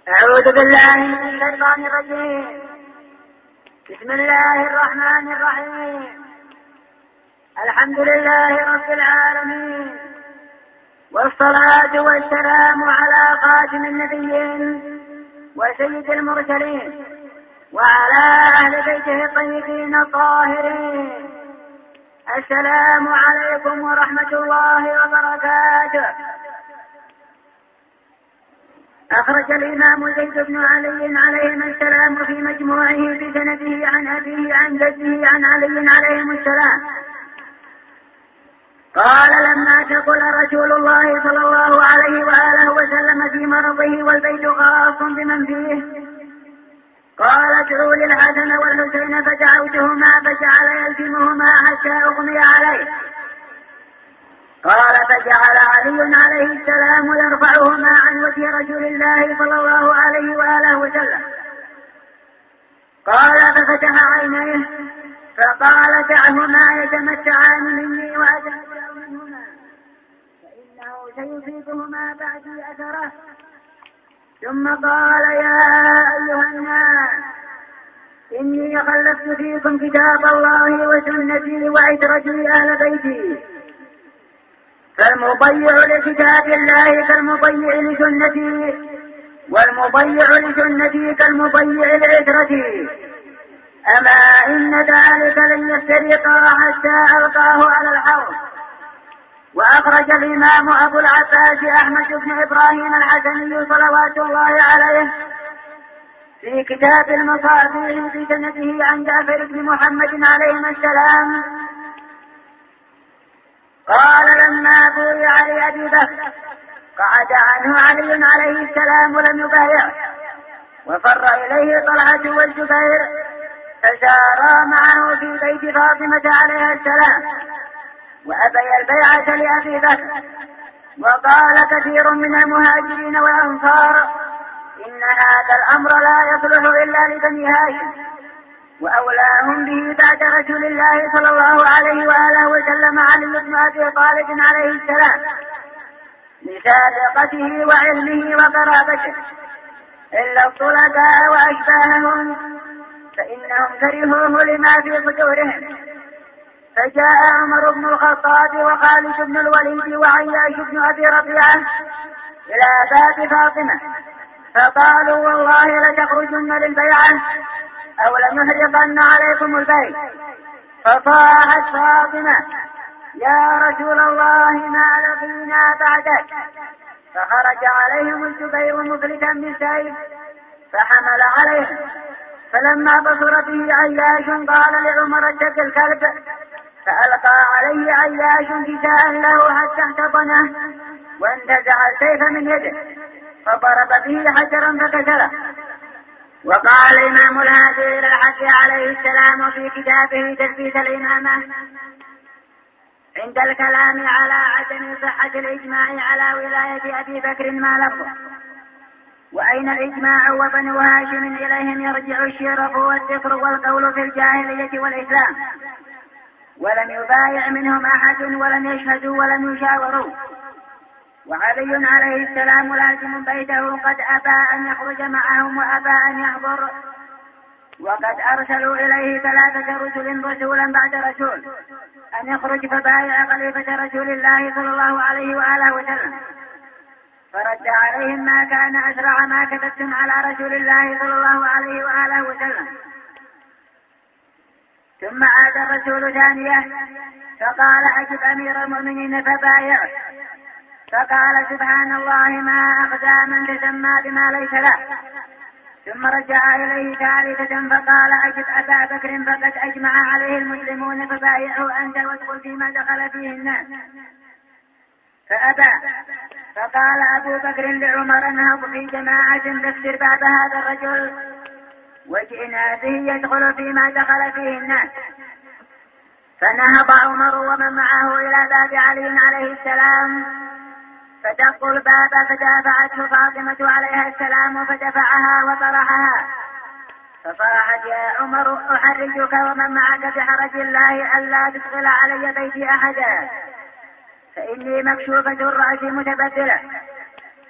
أعوذ بالله من الشيطان الرجيم. بسم الله الرحمن الرحيم. الحمد لله رب العالمين، والصلاة والسلام على خاتم النبيين وسيد المرسلين وعلى أهل بيته الطيبين الطاهرين. السلام عليكم ورحمة الله وبركاته. أخرج الإمام زيد بن علي عليهما السلام في مجموعه بسنده عن أبيه عن جده عن علي عليهم السلام قال: لما ثقل رسول الله صلى الله عليه وآله وسلم في مرضه والبيت خاص بمن فيه، قال: ادعوا للحسن والحسين، فدعوتهما فجعل يلزمهما حتى أغمي عليه. قال: فجعل علي عليه السلام يرفعهما عن وجه رسول الله صلى الله عليه وآله وسلم. قال: ففتح عينيه فقال: دعهما يتمتعان مني وأتمتع منهما، فإنه سيصيبهما بعدي أثره. ثم قال: يا أيها الناس، إني خلفت فيكم كتاب الله وسنتي وعترتي أهل بيتي، فالمضيع لكتاب الله كالمضيع لسنتي، والمضيع لسنتي كالمضيع لعترتي. أما إن ذلك لن يفترقا حتى ألقاه على الحوض. وأخرج الإمام أبو العباس أحمد بن إبراهيم الحسني صلوات الله عليه في كتاب المصابيح بسنده عن جعفر بن محمد عليهما السلام قال: لما بويع لأبي بكر قعد عنه علي عليه السلام ولم يبايعه، وفر إليه طلحة والزبير فسارا معه في بيت فاطمة عليها السلام، وأبي البيعة لأبي بكر. وقال كثير من المهاجرين والأنصار: إن هذا الأمر لا يصلح إلا لبني هاشم، وأولاهم به بعد رسول الله صلى الله عليه وآله وسلم علي بن أبي طالب عليه السلام، لسابقته وعلمه وقرابته، إلا الطلباء وأشباههم فإنهم كرهوه لما في صدورهم. فجاء عمر بن الخطاب وخالد بن الوليد وعياش بن أبي ربيعة إلى باب فاطمة فقالوا: والله لتخرجن للبيعة أو لنحرقن عليكم البيت. فصاحت فاطمة: يا رسول الله ما لقينا بعدك. فخرج عليهم الزبير مفلتا بالسيف فحمل عليهم، فلما بصر به عياش قال لعمر: اتق الكلب. فألقى عليه عياش كساء له حتى احتضنه وانتزع السيف من يده فضرب به حجرا فكسره. وقال الإمام الهادي إلى الحق عليه السلام في كتابه تثبيت الإمامة عند الكلام على عدم صحة الإجماع على ولاية أبي بكر ما لفظه: وأين الإجماع وبنو هاشم إليهم يرجع الشرف والذكر والقول في الجاهلية والإسلام، ولم يبايع منهم أحد ولم يشهدوا ولم يشاوروا. وعلي عليه السلام لازم بيته قد أبى أن يخرج معهم وأبى أن يحضر، وقد أرسلوا إليه 3 رسلا بعد رسول أن يخرج فبايع خليفة رسول الله صلى الله عليه وآله وسلم، فرد عليهم: ما كان أسرع ما كتبتم على رسول الله صلى الله عليه وآله وسلم. ثم عاد الرسول ثانية فقال: أجب أمير المؤمنين فبايعه. فقال: سبحان الله ما أخزى من تسمى بما ليس له. ثم رجع إليه ثالثة فقال: أجب أبا بكر فقد أجمع عليه المسلمون فبايعه أنت وادخل فيما دخل فيه الناس. فأبى. فقال أبو بكر لعمر: انهض في جماعة تكسر باب هذا الرجل، وجئنا به يدخل فيما دخل فيه الناس. فنهض عمر ومن معه إلى باب علي عليه السلام فدقوا الباب فدافعته فاطمة عليها السلام فدفعها وطرحها فصاحت: يا عمر أحرجك ومن معك بحرج الله ألا تدخل علي بيتي أحدا، فإني مكشوفة الرأس متبدلة.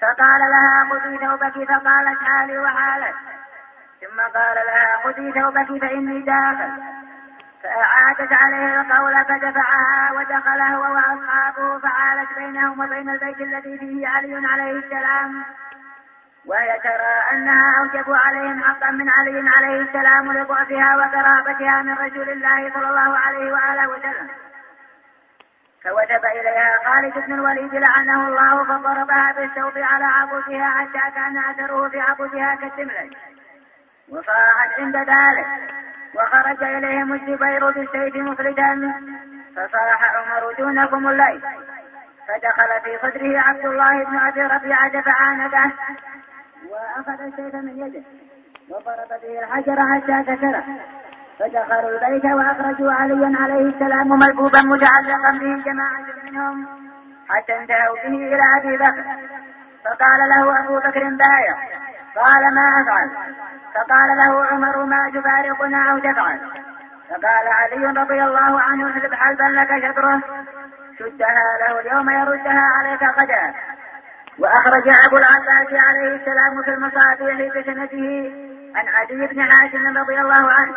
فقال لها خذي ثوبك فقالت حالي وحالك، ثم قال لها خذي ثوبك فإني داخل، فأعادت عليه القول فدفعها ودخل هو وأصحابه، فعالت بينهم وبين البيت الذي فيه علي عليه السلام، وهي ترى أنها أوجب عليهم حقا من علي عليه السلام لضعفها وقرابتها من رسول الله صلى الله عليه وآله وسلم. فوثب إليها خالد بن الوليد لعنه الله فضربها بالسوط على عبودها حتى كان أثره في عبودها كالسملة، وصاحت عند ذلك. وخرج إليهم الزبير بالسيف مفردا، فصاح عمر دونكم الليل، فدخل في صدره عبد الله بن أبي ربيعة فعانده وأخذ السيف من يده وضرب به الحجر حتى كسره، فدخلوا البيت وأخرجوا عليا عليه السلام ملبوبا متعلقا به جماعة منهم حتى انتهوا به إلى أبي بكر، فقال له أبو بكر بايع، قال ما أفعل؟ فقال له عمر ما تفارقنا أو تفعل؟ فقال علي رضي الله عنه احلب حلبا لك شطره، شدها له اليوم يردها عليك غدا. وأخرج أبو العباس عليه السلام في المصابيح بسنده عن عدي بن حاتم رضي الله عنه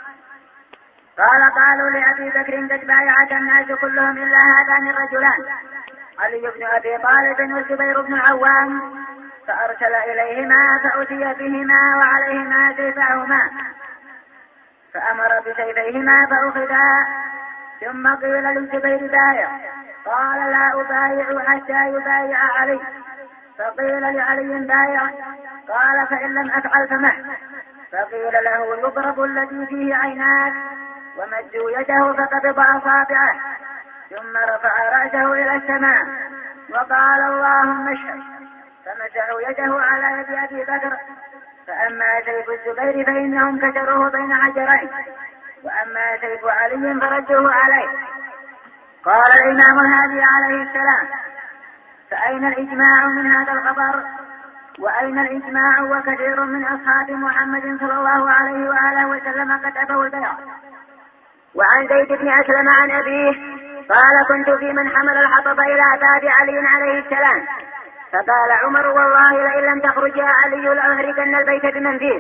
قالوا لأبي بكر قد بايعك الناس كلهم إلا هذان الرجلان علي بن أبي طالب والزبير بن العوام، فأرسل إليهما فأتي بهما وعليهما سيفاهما، فأمر بسيفيهما فأخذا، ثم قيل للزبير بايع، قال لا أبايع حتى يبايع علي، فقيل لعلي بايع، قال فإن لم أفعل فمه، فقيل له يضرب الذي فيه عيناك، ومدوا يده فقبض أصابعه، ثم رفع رأسه إلى السماء وقال اللهم اشهد، فمسحوا يده على يد أبي بكر. فأما سيف الزبير فإنهم كسروه بين حجرين، وأما سيف علي فردوه عليه. قال الإمام الهادي عليه السلام فأين الإجماع من هذا الخبر؟ وأين الإجماع وكثير من أصحاب محمد صلى الله عليه وآله وسلم قد أبوا البيع؟ وعن زيد بن أسلم عن أبيه قال كنت في من حمل الحطب إلى باب علي عليه السلام، فقال عمر والله لئن لم تخرج يا علي لأهرقن البيت بمن فيه.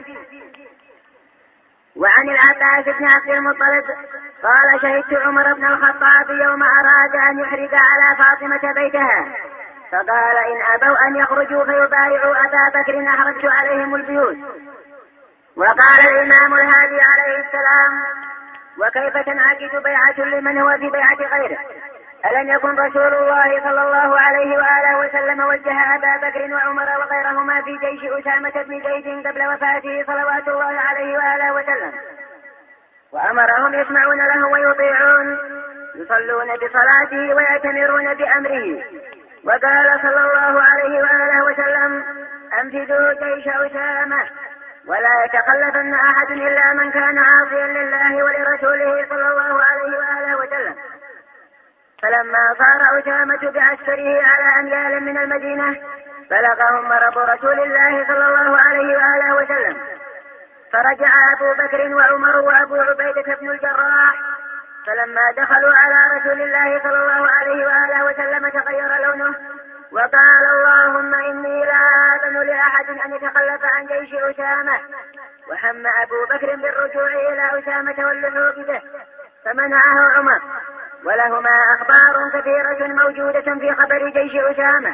وعن العباس بن عبد المطلب قال شهدت عمر بن الخطاب يوم أراد أن يحرق على فاطمة بيتها، فقال إن أبوا أن يخرجوا فيبايعوا أبا بكر أحرجت عليهم البيوت. وقال الإمام الهادي عليه السلام وكيف تنعقد بيعة لمن هو في بيعة غيره؟ ألم يكن رسول الله صلى الله عليه وآله وسلم وجه أبا بكر وعمر وغيرهما في جيش أسامة بن زيد قبل وفاته صلوات الله عليه وآله وسلم، وأمرهم يسمعون له ويطيعون، يصلون بصلاته ويأتمرون بأمره. وقال صلى الله عليه وآله وسلم أنفذوا جيش أسامة ولا يتخلفن أحد إلا من كان عاصيا لله ولرسوله صلى الله عليه وآله وسلم. فلما صار أسامة بعسكره على أميال من المدينة بلغهم مرض رسول الله صلى الله عليه وآله وسلم، فرجع أبو بكر وعمر وأبو عبيدة بن الجراح، فلما دخلوا على رسول الله صلى الله عليه وآله وسلم تغير لونه وقال اللهم إني لا آذن لأحد أن يتخلف عن جيش أسامة. وهم أبو بكر بالرجوع إلى أسامة واللحوق به فمنعه عمر، ولهما أخبار كثيرة موجودة في خبر جيش أسامة.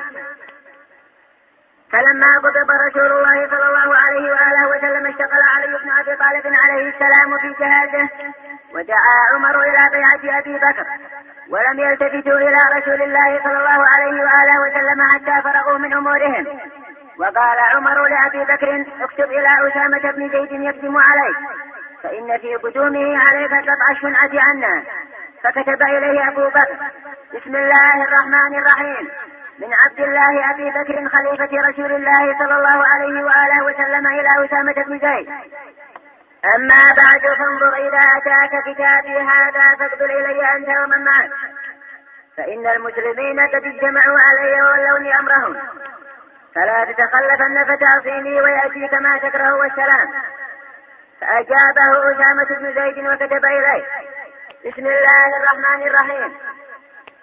فلما قبض رسول الله صلى الله عليه وآله وسلم اشتغل علي بن أبي طالب عليه السلام في جهازه، ودعا عمر إلى بيعة أبي بكر، ولم يلتفتوا إلى رسول الله صلى الله عليه وآله وسلم حتى فرغوا من أمورهم. وقال عمر لأبي بكر اكتب إلى أسامة بن زيد يقدم عليك، فإن في قدومه عليك قطع الشنعة عنا. فكتب إليه أبو بكر بسم الله الرحمن الرحيم من عبد الله أبي بكر خليفة رسول الله صلى الله عليه وآله وسلم إلى أسامة بن زيد. أما بعد فانظر إذا أتاك كتابي هذا فاقبل إلي أنت ومن معك، فإن المسلمين قد اجتمعوا علي وولوني أمرهم، فلا تتخلفن فتعصيني ويأتيك ما تكره والسلام. فأجابه أسامة بن زيد وكتب إليه بسم الله الرحمن الرحيم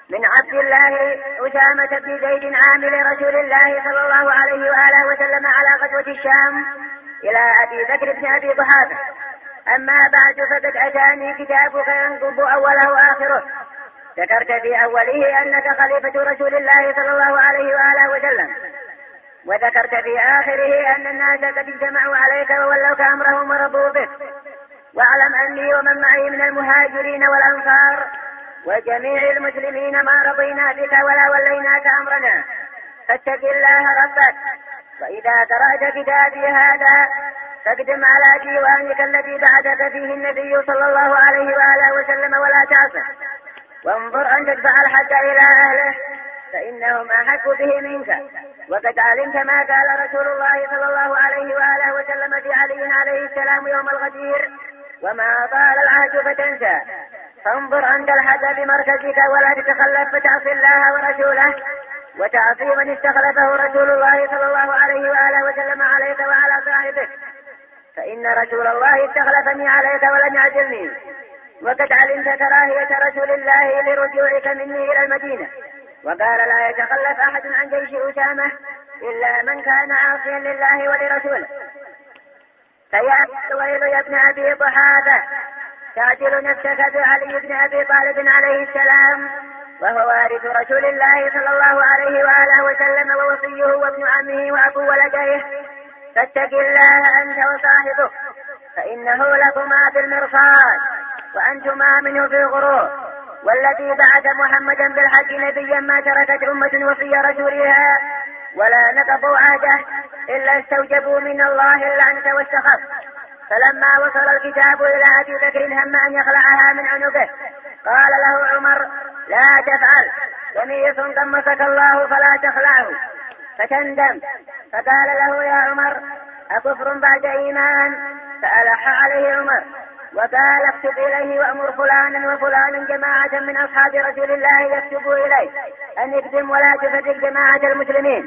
من عبد الله أسامة بن زيد عامل رسول الله صلى الله عليه وآله وسلم على غزوة الشام إلى أبي بكر بن أبي قحافة. أما بعد فقد أتاني كتابك ينقض أوله وآخره. ذكرت في أوله أنك خليفة رسول الله صلى الله عليه وآله وسلم، وذكرت في آخره أن الناس قد اجتمعوا عليك وولوك أمرهم ورضوا بك. واعلم أني ومن معي من المهاجرين والأنصار وجميع المسلمين ما رضينا بك ولا وليناك أمرنا، فاتق الله ربك. وإذا قرأت كتابي هذا فاقدم على ديوانك الذي بعثك فيه النبي صلى الله عليه وآله وسلم ولا تعصه، وانظر أن تدفع الحق إلى أهله فإنهم أحق به منك. وقد علمت ما قال رسول الله صلى الله عليه وآله وسلم في علي عليه السلام يوم الغدير: وما طال العهد فتنسى. فانظر أنت الحق بمركزك ولا تتخلف فتعصي الله ورسوله وتعصي من استخلفه رسول الله صلى الله عليه وآله وسلم عليك وعلى صاحبك، فإن رسول الله استخلفني عليك ولم يعجلني. وقد علمت كراهية رسول الله لرجوعك مني إلى المدينة، وقال: لا يتخلف أحد عن جيش أسامة إلا من كان عاصيا لله ولرسوله. فيا ويل يا ابن أبي قحافة، تعدل نفسك بعلي بن أبي طالب عليه السلام، وهو وارث رسول الله صلى الله عليه وآله وسلم ووصيه وابن عمه وأبو ولده. فاتق الله أنت وصاحبك، فإنه لكما في المرصاد وأنتما منه في غرور. والذي بعث محمدا بالحق نبيا ما تركت أمة وصي رسولها ولا نقضوا عهده إلا استوجبوا من الله اللعنة والسخط. فلما وصل الكتاب إلى أبي بكر هم أن يخلعها من عنقه، قال له عمر: لا تفعل، قميص قمصك الله فلا تخلعه فتندم. فقال له: يا عمر، أكفر بعد إيمان؟ فألح عليه عمر وقال: اكتب إليه وأمر فلانا وفلانا جماعة من أصحاب رسول الله يكتبوا إليه أن يقدم ولا تفرق جماعة المسلمين.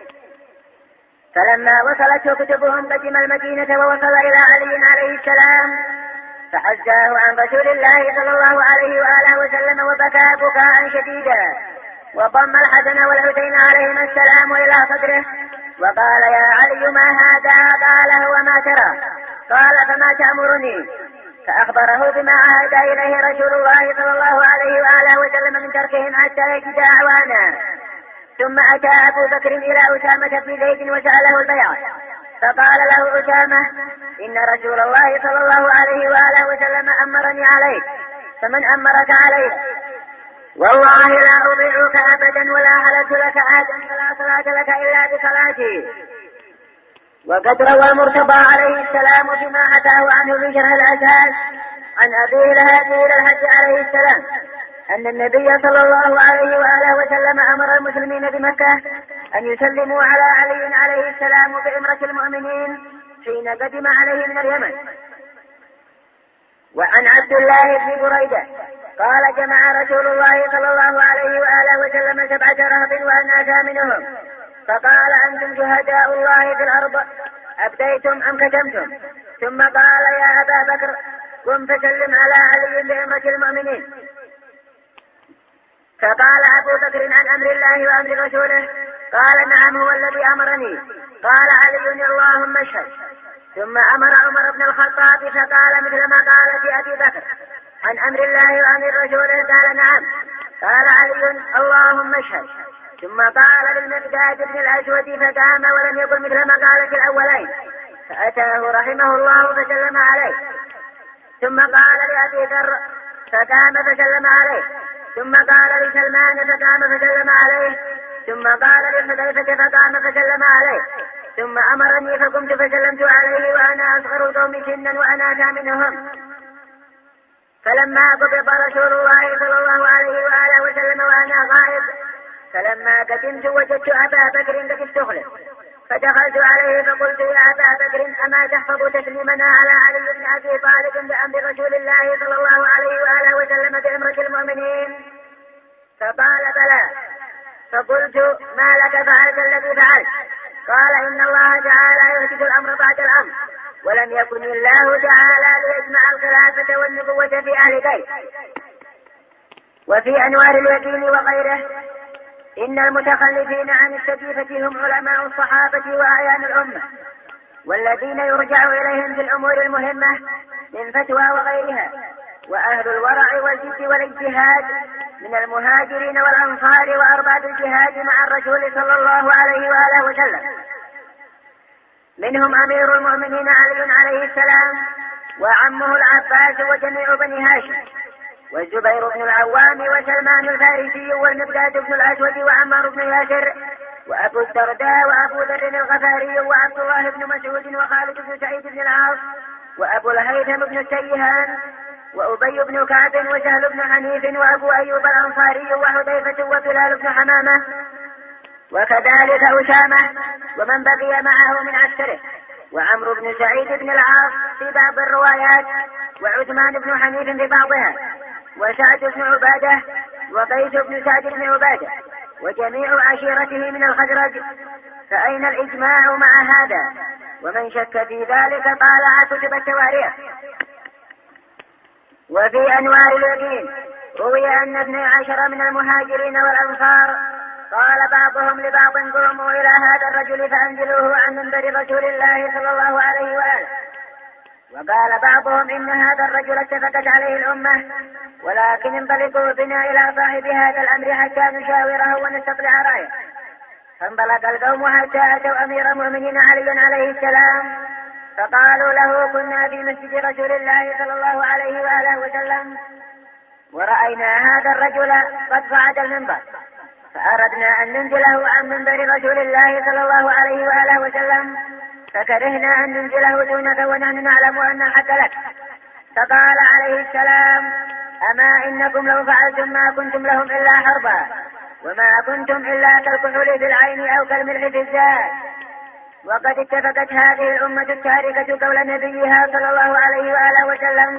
فلما وصلت كتبهم قدم المدينة ووصل إلى علي عليه السلام فحزاه عن رسول الله صلى الله عليه وآله وسلم وبكى بكاء شديدا، وضم الحسن والحسين عليهما السلام إلى صدره وقال: يا علي ما هذا؟ قال: هو ما ترى. قال: فما تأمرني؟ فأخبره بما عهد إليه رسول الله صلى الله عليه وآله وسلم من تركهم حتى يجد أعوانا. ثم أتى أبو بكر إلى أسامة بن زيد وسأله البيعة، فقال له أسامة: إن رسول الله صلى الله عليه وآله وسلم أمرني عليك، فمن أمرك عليه؟ والله لا أضيعك أبدا ولا حلت لك أحدا فلا صلاة لك إلا بصلاتي. وقد روى المرتضى عليه السلام فيما حكاه عنه في شرح الأساس عن أبيه الهادي إلى الحج عليه السلام أن النبي صلى الله عليه وآله وسلم أمر المسلمين بمكة أن يسلموا على علي عليه السلام بإمرة المؤمنين حين قدم عليه من اليمن. وعن عبد الله بن بريدة قال: جمع رسول الله صلى الله عليه وآله وسلم 7 رهط وأنا ثامنهم، فقال: أنتم شهداء الله في الأرض، أبديتم أم كتمتم؟ ثم قال: يا أبا بكر، قم فسلم على علي بأمرة المؤمنين. فقال أبو بكر: عن أمر الله وأمر رسوله؟ قال: نعم، هو الذي أمرني. قال علي: اللهم اشهد. ثم أمر عمر بن الخطاب فقال مثل ما قال في أبي بكر: عن أمر الله وأمر رسوله؟ قال: نعم. قال علي: اللهم اشهد. ثم قال للمقداد بن الأسود فقام ولم يقل مثل ما قال في الأولين، فأتاه رحمه الله فسلم عليه. ثم قال لأبي ذر فقام فسلم عليه. ثم قال لسلمان فقام فسلم عليه. ثم قال لحذيفة فقام فسلم عليه. ثم أمرني فقمت فسلمت عليه وأنا أصغر القوم سنا وأنا ثامنهم. فلما قبض رسول الله صلى الله عليه وآله وسلم وأنا غائب، فلما قدمت وجدت أبا بكر قد استخلف، فدخلت عليه فقلت: يا أبا بكر، أما تحفظ تسليمنا على علي بن أبي طالب بأمر رسول الله صلى الله عليه وآله وسلم بأمرة المؤمنين؟ فقال: بلى. فقلت: ما لك فعلت الذي فعلت؟ قال: إن الله تعالى يحدث الأمر بعد الأمر، ولم يكن الله تعالى ليجمع الخلافة والنبوة في أهل بيت. وفي أنوار اليقين وغيره إن المتخلفين عن السجيفة هم علماء الصحابة وأعيان الأمة، والذين يرجع إليهم في الأمور المهمة من فتوى وغيرها، وأهل الورع والجد والاجتهاد من المهاجرين والأنصار وأرباب الجهاد مع الرسول صلى الله عليه وآله وسلم، منهم أمير المؤمنين علي عليه السلام وعمه العباس وجميع بني هاشم، والزبير بن العوام وسلمان الفارسي والمقداد بن الأسود وعمار بن ياسر وأبو الدرداء وأبو ذر الغفاري وعبد الله بن مسعود وخالد بن سعيد بن العاص وأبو الهيثم بن السيهان وأبي بن كعب وسهل بن حنيف وأبو أيوب الأنصاري وحذيفة وبلال بن حمامة، وكذلك أسامة ومن بقي معه من عسكره، وعمرو بن سعيد بن العاص في بعض الروايات، وعثمان بن حنيف في بعضها، وسعد بن عبادة وقيس بن سعد بن عبادة وجميع عشيرته من الخزرج. فأين الإجماع مع هذا؟ ومن شك في ذلك طالع كتب التواريخ. وفي أنوار اليقين روي أن 12 من المهاجرين والأنصار قال بعضهم لبعض قوموا إلى هذا الرجل فأنزلوه عن منبر رسول الله صلى الله عليه وآله، وقال بعضهم إن هذا الرجل اتفقت عليه الأمة، ولكن انطلقوا بنا إلى صاحب هذا الأمر حتى نشاوره ونستطلع رأيه. فانطلق القوم حتى أتوا أمير المؤمنين علي عليه السلام، فقالوا له كنا في مسجد رسول الله صلى الله عليه وآله وسلم ورأينا هذا الرجل قد صعد المنبر، فأردنا أن ننزله عن منبر رسول الله صلى الله عليه وآله وسلم، فكرهنا أن ننزله دونك ونحن نعلم أن الحق لك. فقال عليه السلام أما إنكم لو فعلتم ما كنتم لهم إلا حربا، وما كنتم إلا كالكحول في العين أو كالملح في الزاد. وقد اتفقت هذه الأمة التاركة قول نبيها صلى الله عليه وآله وسلم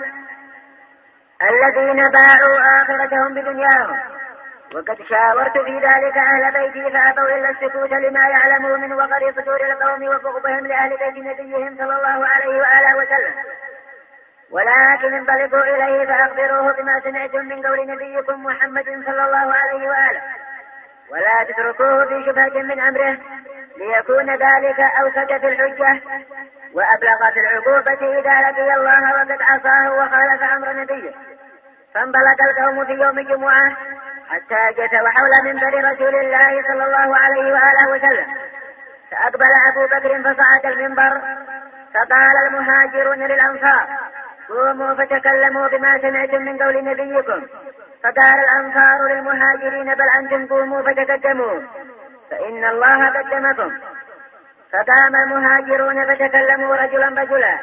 الذين باعوا آخرتهم بدنياهم. وقد شاورت في ذلك أهل بيتي فأبوا إلا السكوت لما يعلموا من وقر صدور القوم وبغضهم لأهل بيت نبيهم صلى الله عليه وآله وسلم، ولكن انطلقوا إليه فأخبروه بما سمعتم من قول نبيكم محمد صلى الله عليه وآله، ولا تتركوه في شبهة من أمره، ليكون ذلك أوسط في الحجة وأبلغ في العقوبة إذا لقي الله وقد عصاه وخالف أمر نبيه. فانطلق القوم في يوم الجمعة حتى جثوا حول منبر رسول الله صلى الله عليه وآله وسلم، فأقبل أبو بكر فصعد المنبر، فقال المهاجرون للأنصار قوموا فتكلموا بما سمعتم من قول نبيكم. فقال الأنصار للمهاجرين بل أنتم قوموا فتقدموا فإن الله قدمكم. فقام المهاجرون فتكلموا رجلا رجلا،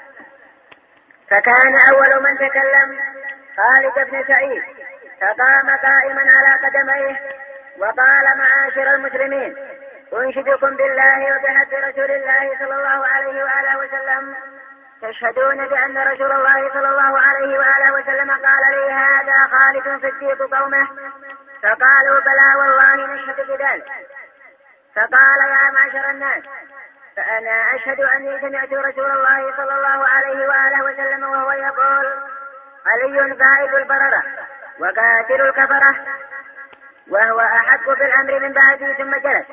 فكان أول من تكلم خالد بن سعيد، فقام قائما على قدميه وقال معاشر المسلمين أنشدكم بالله وبحق رسول الله صلى الله عليه وآله وسلم تشهدون بأن رسول الله صلى الله عليه وآله وسلم قال لي هذا خالد صديق قومه؟ فقالوا بلى والله نشهد بذلك. فقال يا معشر الناس فأنا أشهد أني سمعت رسول الله صلى الله عليه وآله وسلم وهو يقول علي قائد البررة وقاتل الكفرة وهو أحق بالأمر من بعدي. ثم جلس،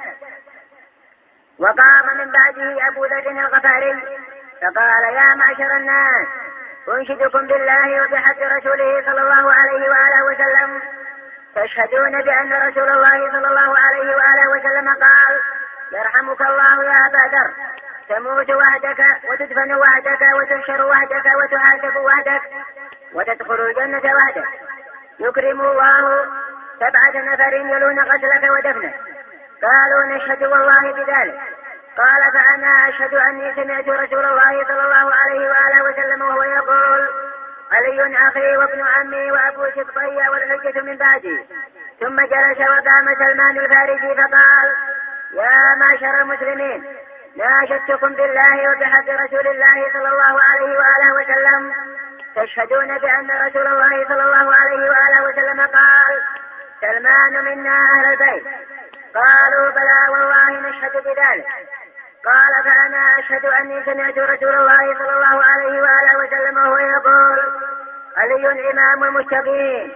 وقام من بعده أبو ذر الغفاري فقال يا معشر الناس أنشدكم بالله وبحق رسوله صلى الله عليه وآله وسلم تشهدون بأن رسول الله صلى الله عليه وآله وسلم قال يرحمك الله يا أبا ذر تموت وحدك وتدفن وحدك وتحشر وحدك وتحاسب وحدك وتدخل الجنة وحدك يكرم الله 7 نفر يلون قتلك ودفنك. قالوا نشهد والله بذلك. قال فأنا أشهد أني سمعت رسول الله صلى الله عليه وآله وسلم وهو يقول علي أخي وابن عمي وأبو سبطي والحجة من بعدي. ثم جلس وقام سلمان الفارسي فقال يا معشر المسلمين ناشدتكم بالله وبحق رسول الله صلى الله عليه وآله وسلم تشهدون بأن رسول الله صلى الله عليه وآله وسلم قال سلمان منا أهل البيت. قالوا بلى والله نشهد بذلك. قال فأنا أشهد أني سمعت رسول الله صلى الله عليه وآله وسلم وهو يقول علي إمام المتقين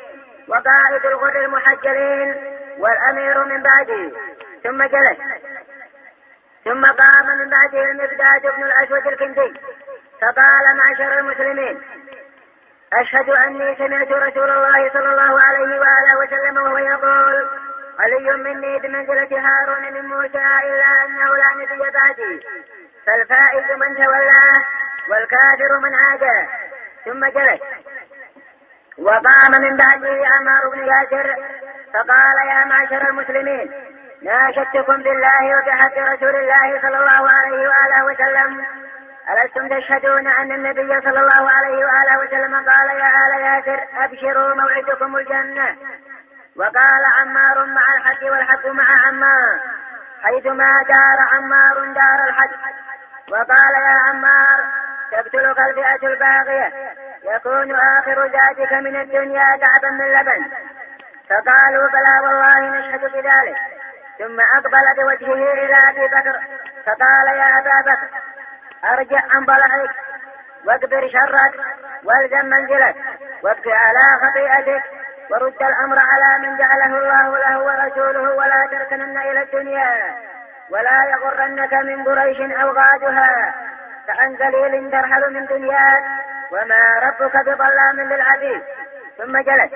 وقائد الغر المحجلين والأمير من بعده، ثم جلس. ثم قام من بعده المقداد بن الأسود الكندي فقال: معشر المسلمين، أشهد أني سمعت رسول الله صلى الله عليه وآله وسلم وهو يقول: علي مني بمنزلة هارون من موسى إلا أنه لا نبي بعدي، فالفائز من تولاه والكافر من عاداه. ثم جلس. وقام من بعده عمار بن ياسر فقال: يا معشر المسلمين، ناشدتكم بالله وبحق رسول الله صلى الله عليه وآله وسلم، ألستم تشهدون أن النبي صلى الله عليه وآله وسلم قال: يا آل ياسر أبشروا موعدكم الجنة. وقال عمار: مع الحق والحق مع عمار، حيثما دار عمار دار الحق. وقال: يا عمار، تقتلك الفئة الباغية، يكون آخر ذاتك من الدنيا كعبا من لبن. فقالوا: بلى والله نشهد بذلك. ثم أقبل بوجهه إلى أبي بكر فقال: يا أبا بكر، أرجع عن ضلعك واكبر شرك والزم منزلك وابكي على خطيئتك ورد الأمر على من جعله الله له ورسوله، ولا تركنن إلى الدنيا ولا يغرنك من قريش أوغادها، فعن ذليل ترحل من دنياك وما ربك بظلام للعبيد. ثم جلس.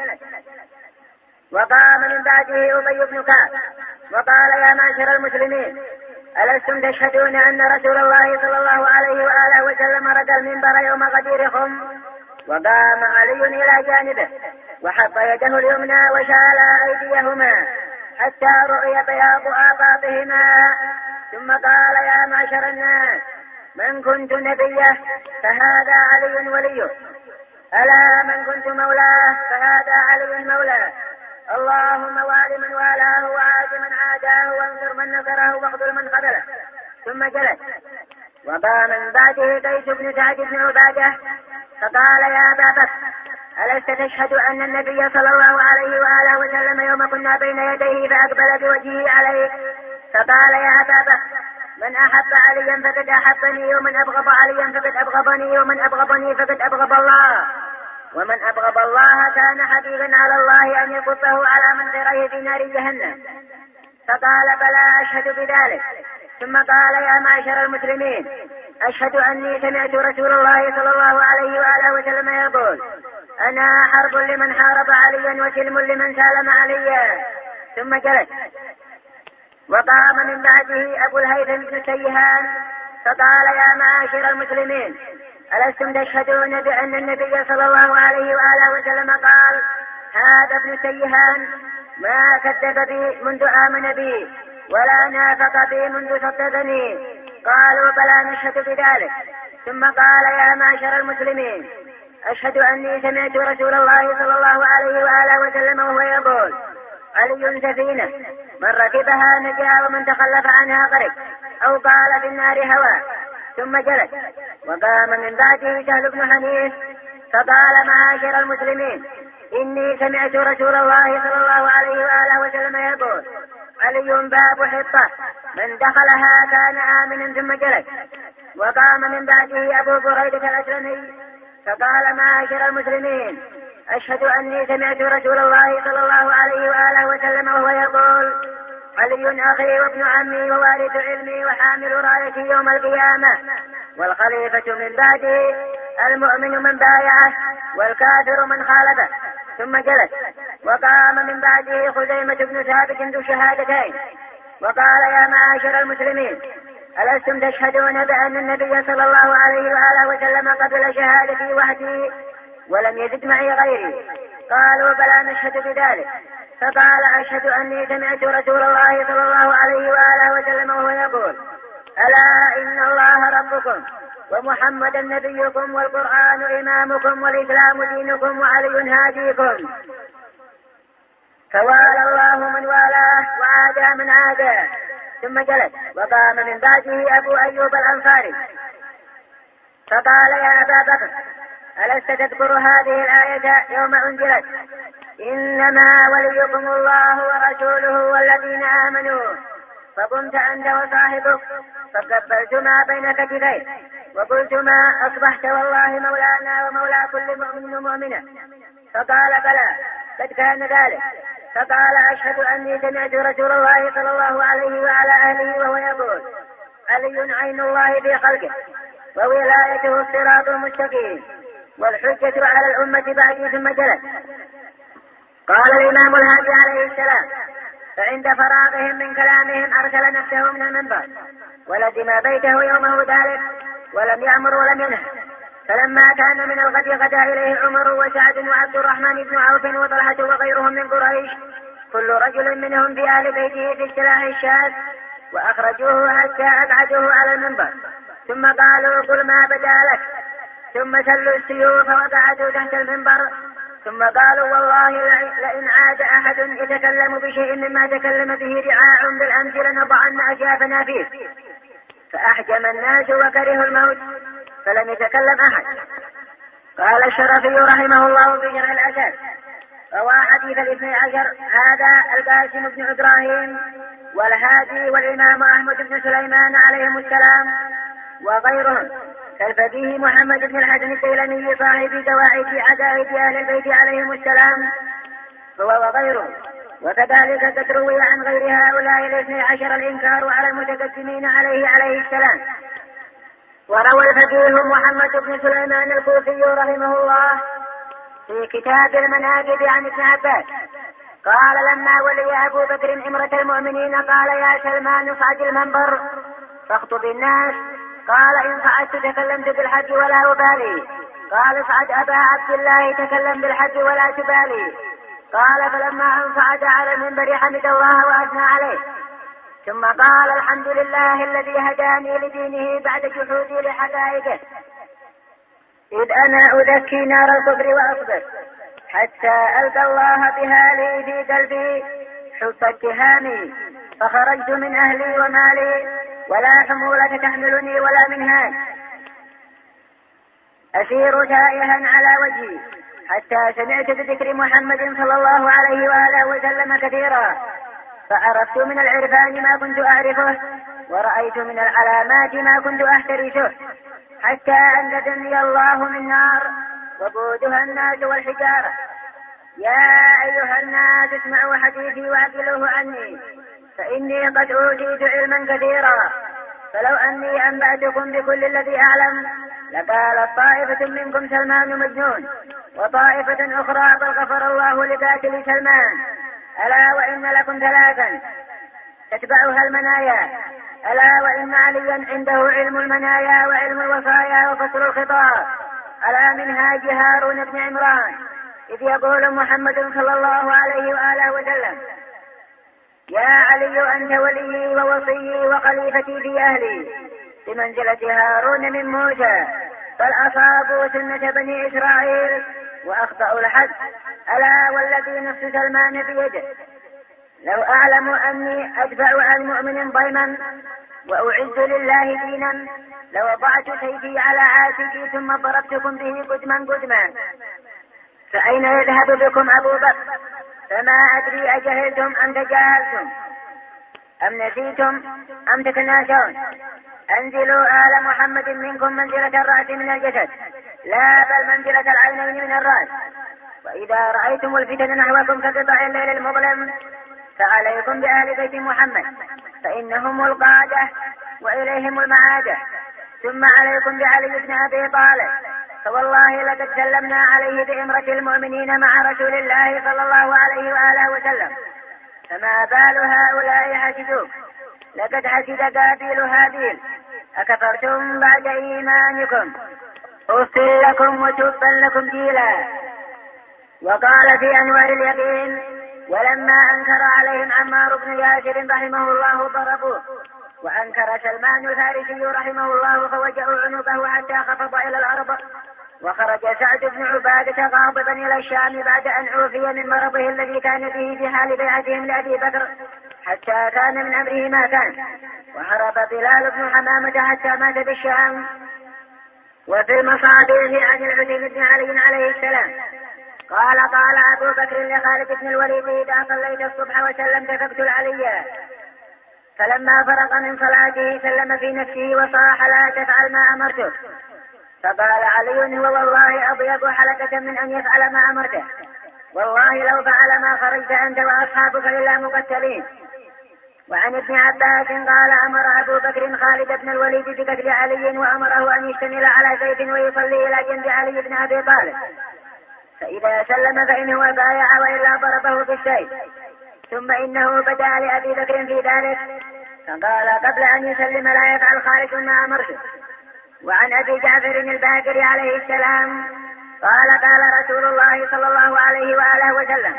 وقام من بعده أبي بن كعب وقال: يا معشر المسلمين، ألستم تشهدون أن رسول الله صلى الله عليه وآله وسلم رد المنبر يوم غدير خم؟ وقام علي إلى جانبه وحط يده اليمنى وشال أيديهما حتى رؤي بياض آباطهما، ثم قال: يا معشر الناس، من كنت نبيه فهذا علي وليه، ألا من كنت مولاه فهذا علي مولاه، اللهم وال من والاه وعاد من عاداه وانصر من نصره واخذل من خذله. ثم جلس. وقام من بعده قيس بن سعد بن عبادة فقال: يا أبا بكر، ألست تشهد أن النبي صلى الله عليه وآله وسلم يوم كنا بين يديه فأقبل بوجهه عليه فقال: يا أبا بكر، من أحب عليا فقد أحبني، ومن أبغض عليا فقد أبغضني، ومن أبغضني فقد أبغض الله، ومن أبغض الله كان حبيبا على الله أن يكفه على منخره في نار جهنم. فقال: بلى أشهد بذلك. ثم قال: يا معشر المسلمين، أشهد أني سمعت رسول الله صلى الله عليه وآله وسلم يقول: أنا حرب لمن حارب عليا وسلم لمن سالم عليا. ثم جلس. وقام من بعده أبو الهيثم بن سيهان فقال: يا معاشر المسلمين، ألستم تشهدون بأن النبي صلى الله عليه وآله وسلم قال: هذا ابن سيهان ما كذب بي منذ آمن بي ولا نافق بي منذ صدقني. قالوا: بلى نشهد بذلك. ثم قال: يا معشر المسلمين، أشهد أني سمعت رسول الله صلى الله عليه وآله وسلم وهو يقول: علي سفينة، من ركبها نجا ومن تخلف عنها غرق، أو قال في النار هوى. ثم جلس. وقام من بعده سهل بن حنيف فقال: معاشر المسلمين، إني سمعت رسول الله صلى الله عليه وآله وسلم يقول: علي باب حطة، من دخلها كان آمنا. ثم جلس. وقام من بعده أبو بريدة الأسلمي فقال: معاشر المسلمين، أشهد أني سمعت رسول الله صلى الله عليه وآله وسلم وهو يقول: علي أخي وابن عمي ووارث علمي وحامل رايتي يوم القيامة، والخليفة من بعده المؤمن من بايعه والكافر من خالفه. ثم جلس. وقام من بعده خزيمة بن ثابت ذو شهادتين وقال: يا معاشر المسلمين، ألستم تشهدون بأن النبي صلى الله عليه وآله وسلم قبل شهادتي وحدي ولم يزد معي غيري؟ قالوا: بلى نشهد بذلك. فقال: أشهد أني سمعت رسول الله صلى الله عليه وآله وسلم وهو يقول: ألا إن الله ربكم ومحمدا نبيكم والقرآن إمامكم والإسلام دينكم وعلي هاديكم. فوالى الله من والاه وعادى من عاداه. ثم جلس. وقام من بعده أبو أيوب الأنصاري فقال: يا أبا بكر، ألست تذكر هذه الآية يوم أنزلت: إنما وليكم الله ورسوله والذين آمنوا؟ فقمت أنت وصاحبك فقبلت ما بين كتفيك وقلت: ما أصبحت والله مولانا ومولى كل مؤمن ومؤمنة. فقال: بلى. قد كان ذلك، فقال أشهد أني سمعت رسول الله صلى الله عليه وعلى أهله وهو يقول: علي عين الله في خلقه وولايته الصراط المستقيم والحجة على الأمة بعدي. ثم جلس. قال الإمام الهادي عليه السلام: فعند فراغهم من كلامهم أرسل نفسه من المنبر ولزم بيته يومه ذلك ولم يأمر ولم ينهى. فلما كان من الغد غدا إليه عمر وسعد وعبد الرحمن بن عوف وطلحة وغيرهم من قريش، كل رجل منهم في أهل بيته في السلاح الشاذ، وأخرجوه حتى أبعدوه على المنبر، ثم قالوا: قل ما بدا لك. ثم سلوا السيوف وقعدوا تحت المنبر، ثم قالوا: والله لئن عاد أحد يتكلم بشيء مما تكلم به رعاع بالأمس لنضعن أشافنا فيه. فأحجم الناس وكرهوا الموت فلم يتكلم أحد. قال الشرفي رحمه الله في شرح الأسد: روى حديث 12 هذا القاسم بن إبراهيم والهادي والإمام أحمد بن سليمان عليهم السلام وغيرهم، كالفقيه محمد بن الحسن الديلمي صاحب قواعد عقائد أهل البيت عليهم السلام هو وغيره. وكذلك قد روي عن غير هؤلاء 12 الإنكار على المتقدمين عليه السلام. وروى الفقيه محمد بن سليمان الكوفي رحمه الله في كتاب المناقب عن ابن عباس قال: لما ولي أبو بكر إمرة المؤمنين قال: يا سلمان اصعد المنبر فاخطب الناس. قال: إن صعدت تكلمت بالحج ولا أبالي. قال: اصعد أبا عبد الله تكلم بالحج ولا تبالي. قال: فلما أن صعد على المنبر حمد الله وأثنى عليه، ثم قال: الحمد لله الذي هداني لدينه بعد جحودي لحقائقه، إذ أنا أذكي نار الكفر وأصبر حتى ألقى الله بها لي في قلبي حب اتهامي، فخرجت من أهلي ومالي ولا حمولة تحملني ولا منهاج، أسير تائها على وجهي حتى سمعت بذكر محمد صلى الله عليه وآله وسلم كثيرا، فعرفت من العرفان ما كنت أعرفه ورأيت من العلامات ما كنت أحترسه، حتى أنقذني الله من نار وقودها الناس والحجارة. يا أيها الناس اسمعوا حديثي وأقلوه عني، فإني قد أوتيت علما كثيرا، فلو أني أنبأتكم بكل الذي أعلم لقالت طائفة منكم سلمان مجنون، وطائفة أخرى بل غفر الله لقاتل سلمان. ألا وإن لكم ثلاثا تتبعها المنايا، ألا وإن عليا عنده علم المنايا وعلم الوصايا وفصل الخطاب على منهاج هارون بن عمران، إذ يقول محمد صلى الله عليه وآله وسلم: يا علي أنت ولي ووصي وخليفتي في أهلي بمنزلة هارون من موسى، بل أصابوا سنة بني إسرائيل وأخطأوا الحد. ألا والذي نفس سلمان بيده، لو أعلم أني أدفع عن مؤمن ضيما وأعز لله دينا لوضعت سيفي على عاتقي ثم ضربتكم به قدما. فأين يذهب بكم أبو بكر؟ فما أدري أجهلتم أم تجاهلتم أم نسيتم أم تتناسون. أنزلوا آل محمد منكم منزلة الرأس من الجسد، لا بل منزلة العينين من الرأس. وإذا رأيتم الفتن نحوكم كقطع الليل المظلم فعليكم بأهل بيت محمد، فإنهم القادة وإليهم المعادة. ثم عليكم بعلي بن أبي طالب، فوالله لقد سلمنا عليه بإمرة المؤمنين مع رسول الله صلى الله عليه وآله وسلم، فما بال هؤلاء حسدوك؟ لقد حسد قابيل هابيل، أكفرتم بعد إيمانكم؟ أفل لكم وتبا لكم جيلا. وقال في أنوار اليقين: ولما أنكر عليهم عمار بن ياسر رحمه الله ضربوه، وأنكر سلمان الفارسي رحمه الله فوجعوا عنقه حتى خفض إلى الأرض. وخرج سعد بن عبادة غاضبا إلى الشام بعد أن عوفي من مرضه الذي كان به في حال بيعتهم لأبي بكر حتى كان من أمره ما كان. وهرب بلال بن حمامة حتى مات بالشام. وفي المصابيح عن الحسين بن علي عليه السلام قال أبو بكر لخالد بن الوليد: إذا صليت الصبح وسلمت فاقتل عليا. فلما فرغ من صلاته سلم في نفسه وصاح: لا تفعل ما أمرتك. فقال علي: هو والله أضيق حلقة من أن يفعل ما أمرته. والله لو فعل ما خرجت أنت وأصحابك إلا مقتلين. وعن ابن عباس قال أمر أبو بكر خالد بن الوليد بقتل علي وأمره أن يشتمل على سيف ويصلي إلى جنب علي بن أبي طالب، فإذا سلم فإنه بايع وإلا ضربه بالسيف. ثم إنه بدأ لأبي بكر في ذلك فقال قبل أن يسلم لا يفعل خالد ما أمرته. وعن أبي جعفر الباقر عليه السلام قال رسول الله صلى الله عليه وآله وسلم: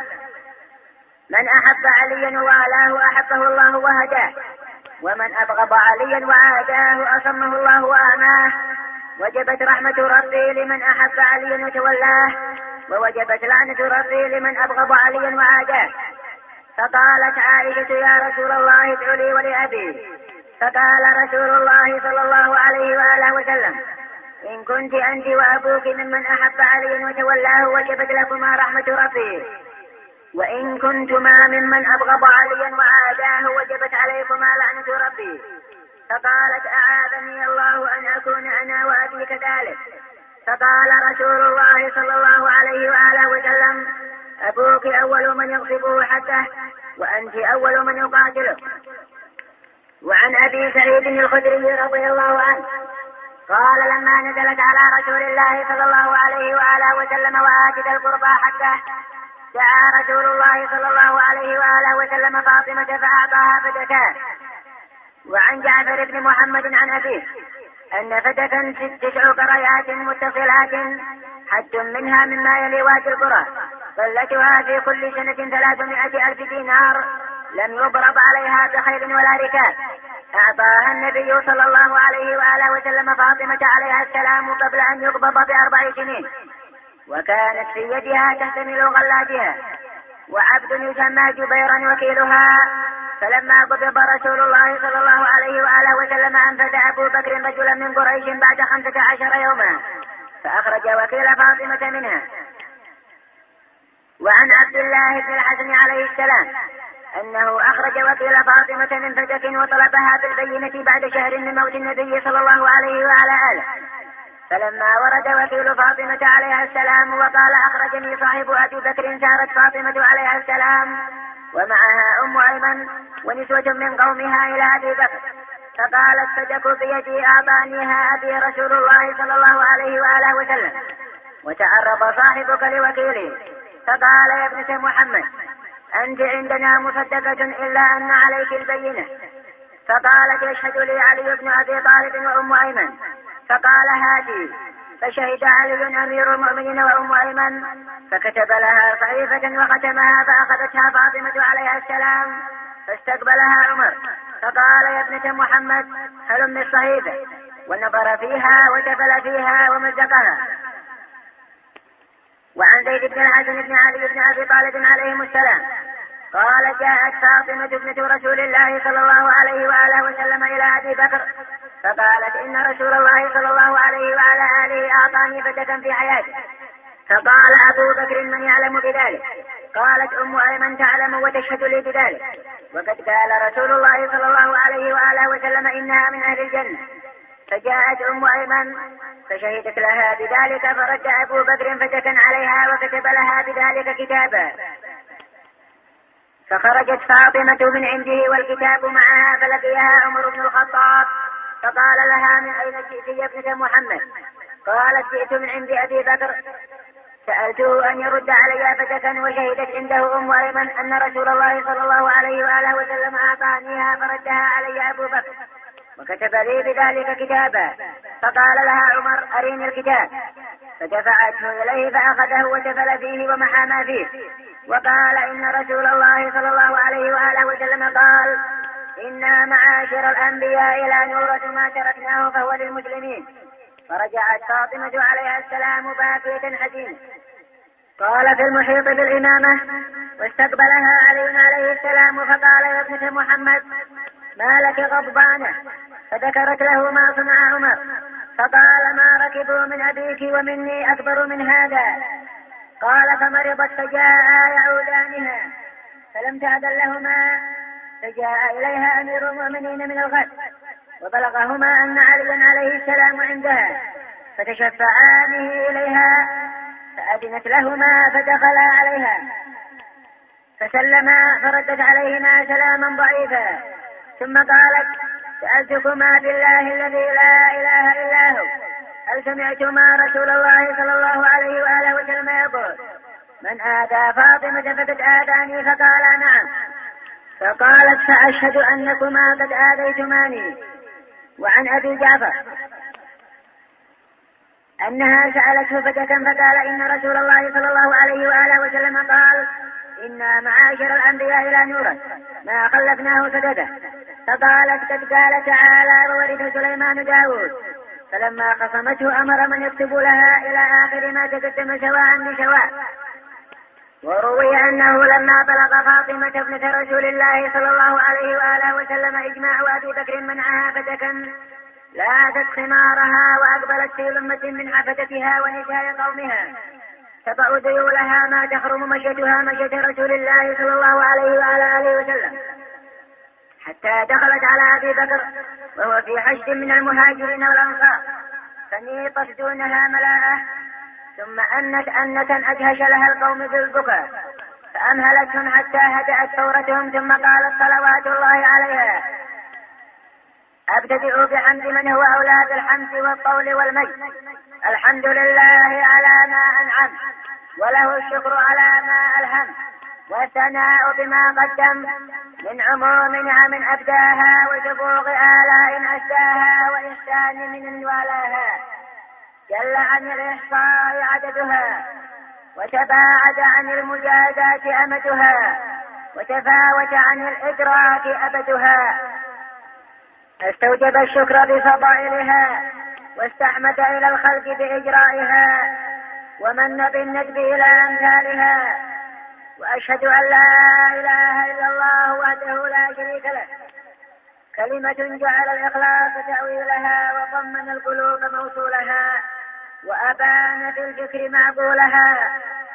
من أحب عليا ووالاه أحبه الله وهداه، ومن أبغض عليا وعاداه أصمه الله وأعماه. وجبت رحمة ربي لمن أحب عليا وتولاه، ووجبت لعنة ربي لمن أبغض عليا وعاداه. فقالت عائشة: يا رسول الله ادع لي ولأبي. فقال رسول الله صلى الله عليه وآله وسلم: إن كنت أنت وأبوك ممن أحب عليا وتولاه وجبت لكما رحمة ربي، وإن كنتما ممن أبغض عليا وعاداه وجبت عليكما لعنة ربي. فقالت: أعاذني الله أن أكون أنا وأبي كذلك. فقال رسول الله صلى الله عليه وآله وسلم: أبوك أول من يغصبه حقه، وأنت أول من يقاتله. وعن أبي سعيد الخدري رضي الله عنه قال: لما نزلت على رسول الله صلى الله عليه وآله وسلم وآت ذا القربى حقه، دعا رسول الله صلى الله عليه وآله وسلم فاطمة فأعطاها فتاة. وعن جعفر بن محمد عن أبيه أن فتاة 9 قريات متصلات حج منها مما يلي وادي القرى، ظلتها في كل سنة 300,000 دينار، لم يضرب عليها بخيل ولا ركاب. أعطاها النبي صلى الله عليه وآله وسلم فاطمة عليها السلام قبل أن يقبض ب4 سنين، وكانت في يدها تحتمل غلاتها. وعبد يسمى جبيرا وكيلها. فلما قبض رسول الله صلى الله عليه وآله وسلم أنفذ أبو بكر رجلا من قريش بعد 15 يوما فأخرج وكيل فاطمة منها. وعن عبد الله بن الحسن عليه السلام أنه أخرج وكيل فاطمة من فدك وطلبها بالبينة بعد شهر من موت النبي صلى الله عليه وعلى آله. فلما ورد وكيل فاطمة عليها السلام وقال: أخرجني صاحب أبي بكر، سارت فاطمة عليها السلام ومعها أم أيمن ونسوة من قومها إلى أبي بكر، فقالت: فدك بيدي أعطانيها أبي رسول الله صلى الله عليه وآله وسلم، وتعرض صاحبك لوكيلي. فقال: يا ابنة محمد، أنت عندنا مصدقة إلا أن عليك البينة. فقالت: يشهد لي علي بن أبي طالب وأم أيمن. فقال: هاتي. فشهد علي أمير المؤمنين وأم أيمن، فكتب لها صحيفة وختمها، فأخذتها فاطمة عليها السلام فاستقبلها عمر فقال: يا ابنة محمد، هلم الصحيفة. ونظر فيها وتفل فيها ومزقها. وعن زيد بن الحسن بن علي بن أبي طالب عليهم السلام قال: جاءت فاطمة ابنة رسول الله صلى الله عليه وآله وسلم إلى أبي بكر فقالت: إن رسول الله صلى الله عليه وعلى آله أعطاني فتاة في حياتي. فقال أبو بكر: من يعلم بذلك؟ قالت أم أيمن: تعلم وتشهد لي بذلك، وقد قال رسول الله صلى الله عليه وآله وسلم إنها من أهل الجنة. فجاءت أم أيمن فشهدت لها بذلك، فرد أبو بكر فتاة عليها وكتب لها بذلك كتابا. فخرجت فاطمة من عنده والكتاب معها، فلقيها عمر بن الخطاب فقال لها: من أين جئت يا ابنة محمد؟ قالت: جئت من عند أبي بكر، سألته أن يرد علي فتاة، وشهدت عنده أم أيمن أن رسول الله صلى الله عليه وآله وسلم أعطانيها فردها علي أبو بكر وكتب لي بذلك كتابا. فقال لها عمر: أريني الكتاب. فدفعته إليه فأخذه وتفل فيه ومحى ما فيه، وقال: إن رسول الله صلى الله عليه وآله وسلم قال: إنا معاشر الأنبياء لا نورث ما تركناه فهو للمسلمين. فرجعت فاطمة عليها السلام باكية حزينة. قال في المحيط بالإمامة: واستقبلها علي عليه السلام فقال: يا ابنة محمد، ما لك غضبانة؟ فذكرت له ما صنع عمر، فقال: ما ركبوا من أبيك ومني أكبر من هذا. قال: فمرضت فجاء يعودانها فلم تأذن لهما، فجاء إليها أمير المؤمنين من الغد وبلغهما أن عليا عليه السلام عندها، فتشفعا به إليها، فأذنت لهما فدخلا عليها فسلما فردت عليهما سلاما ضعيفا، ثم قالت: سألتكما بالله الذي لا إله إلا هو هل سمعتما رسول الله صلى الله عليه وآله وسلم يقول: من آذى فاطمة فقد آذاني؟ فقالا: نعم. فقالت: فأشهد أنكما قد آذيتماني. وعن أبي جعفر أنها سألته فتاة فقال: إن رسول الله صلى الله عليه وآله وسلم قال: إنا معاشر الأنبياء لا نورث ما خلفناه سدده. فقالت: قد قال تعالى: وورث سليمان داود. فلما خصمته أمر من يكتب لها إلى آخر ما تقدم سواء بسواء. وروي أنه لما طلق فاطمة ابنة رسول الله صلى الله عليه وآله وسلم إجماع أبي بكر منعها فتكن لاذت خمارها وأقبلت في لمة من حفتها ونساء قومها تبع ذيولها ما تحرم مشيتها مشية رسول الله صلى الله عليه وآله وسلم، حتى دخلت على أبي بكر وهو في حشد من المهاجرين والأنصار فنيطت دونها ملاءة، ثم أنت أنة أدهش لها القوم بالبكاء فأمهلتهم حتى هدأت ثورتهم، ثم قالت صلوات الله عليها: أبتدئ بحمد من هو أولى بالحمد والطول والمجد، الحمد لله على ما أنعم وله الشكر على ما ألهم، والثناء بما قدم من عموم نعم أبداها وسبوغ آلاء أسداها وإحسان من والاها، جل عن الإحصاء عددها وتباعد عن المجازات أمدها وتفاوت عن الإدراك أبدها، استوجب الشكر بفضائلها واستحمد إلى الخلق بإجرائها ومن بالندب إلى أمثالها. وأشهد أن لا إله إلا الله وحده لا شريك له، كلمة جعل الإخلاص تأويلها وضمن القلوب موصولها وأبان في الفكر معقولها،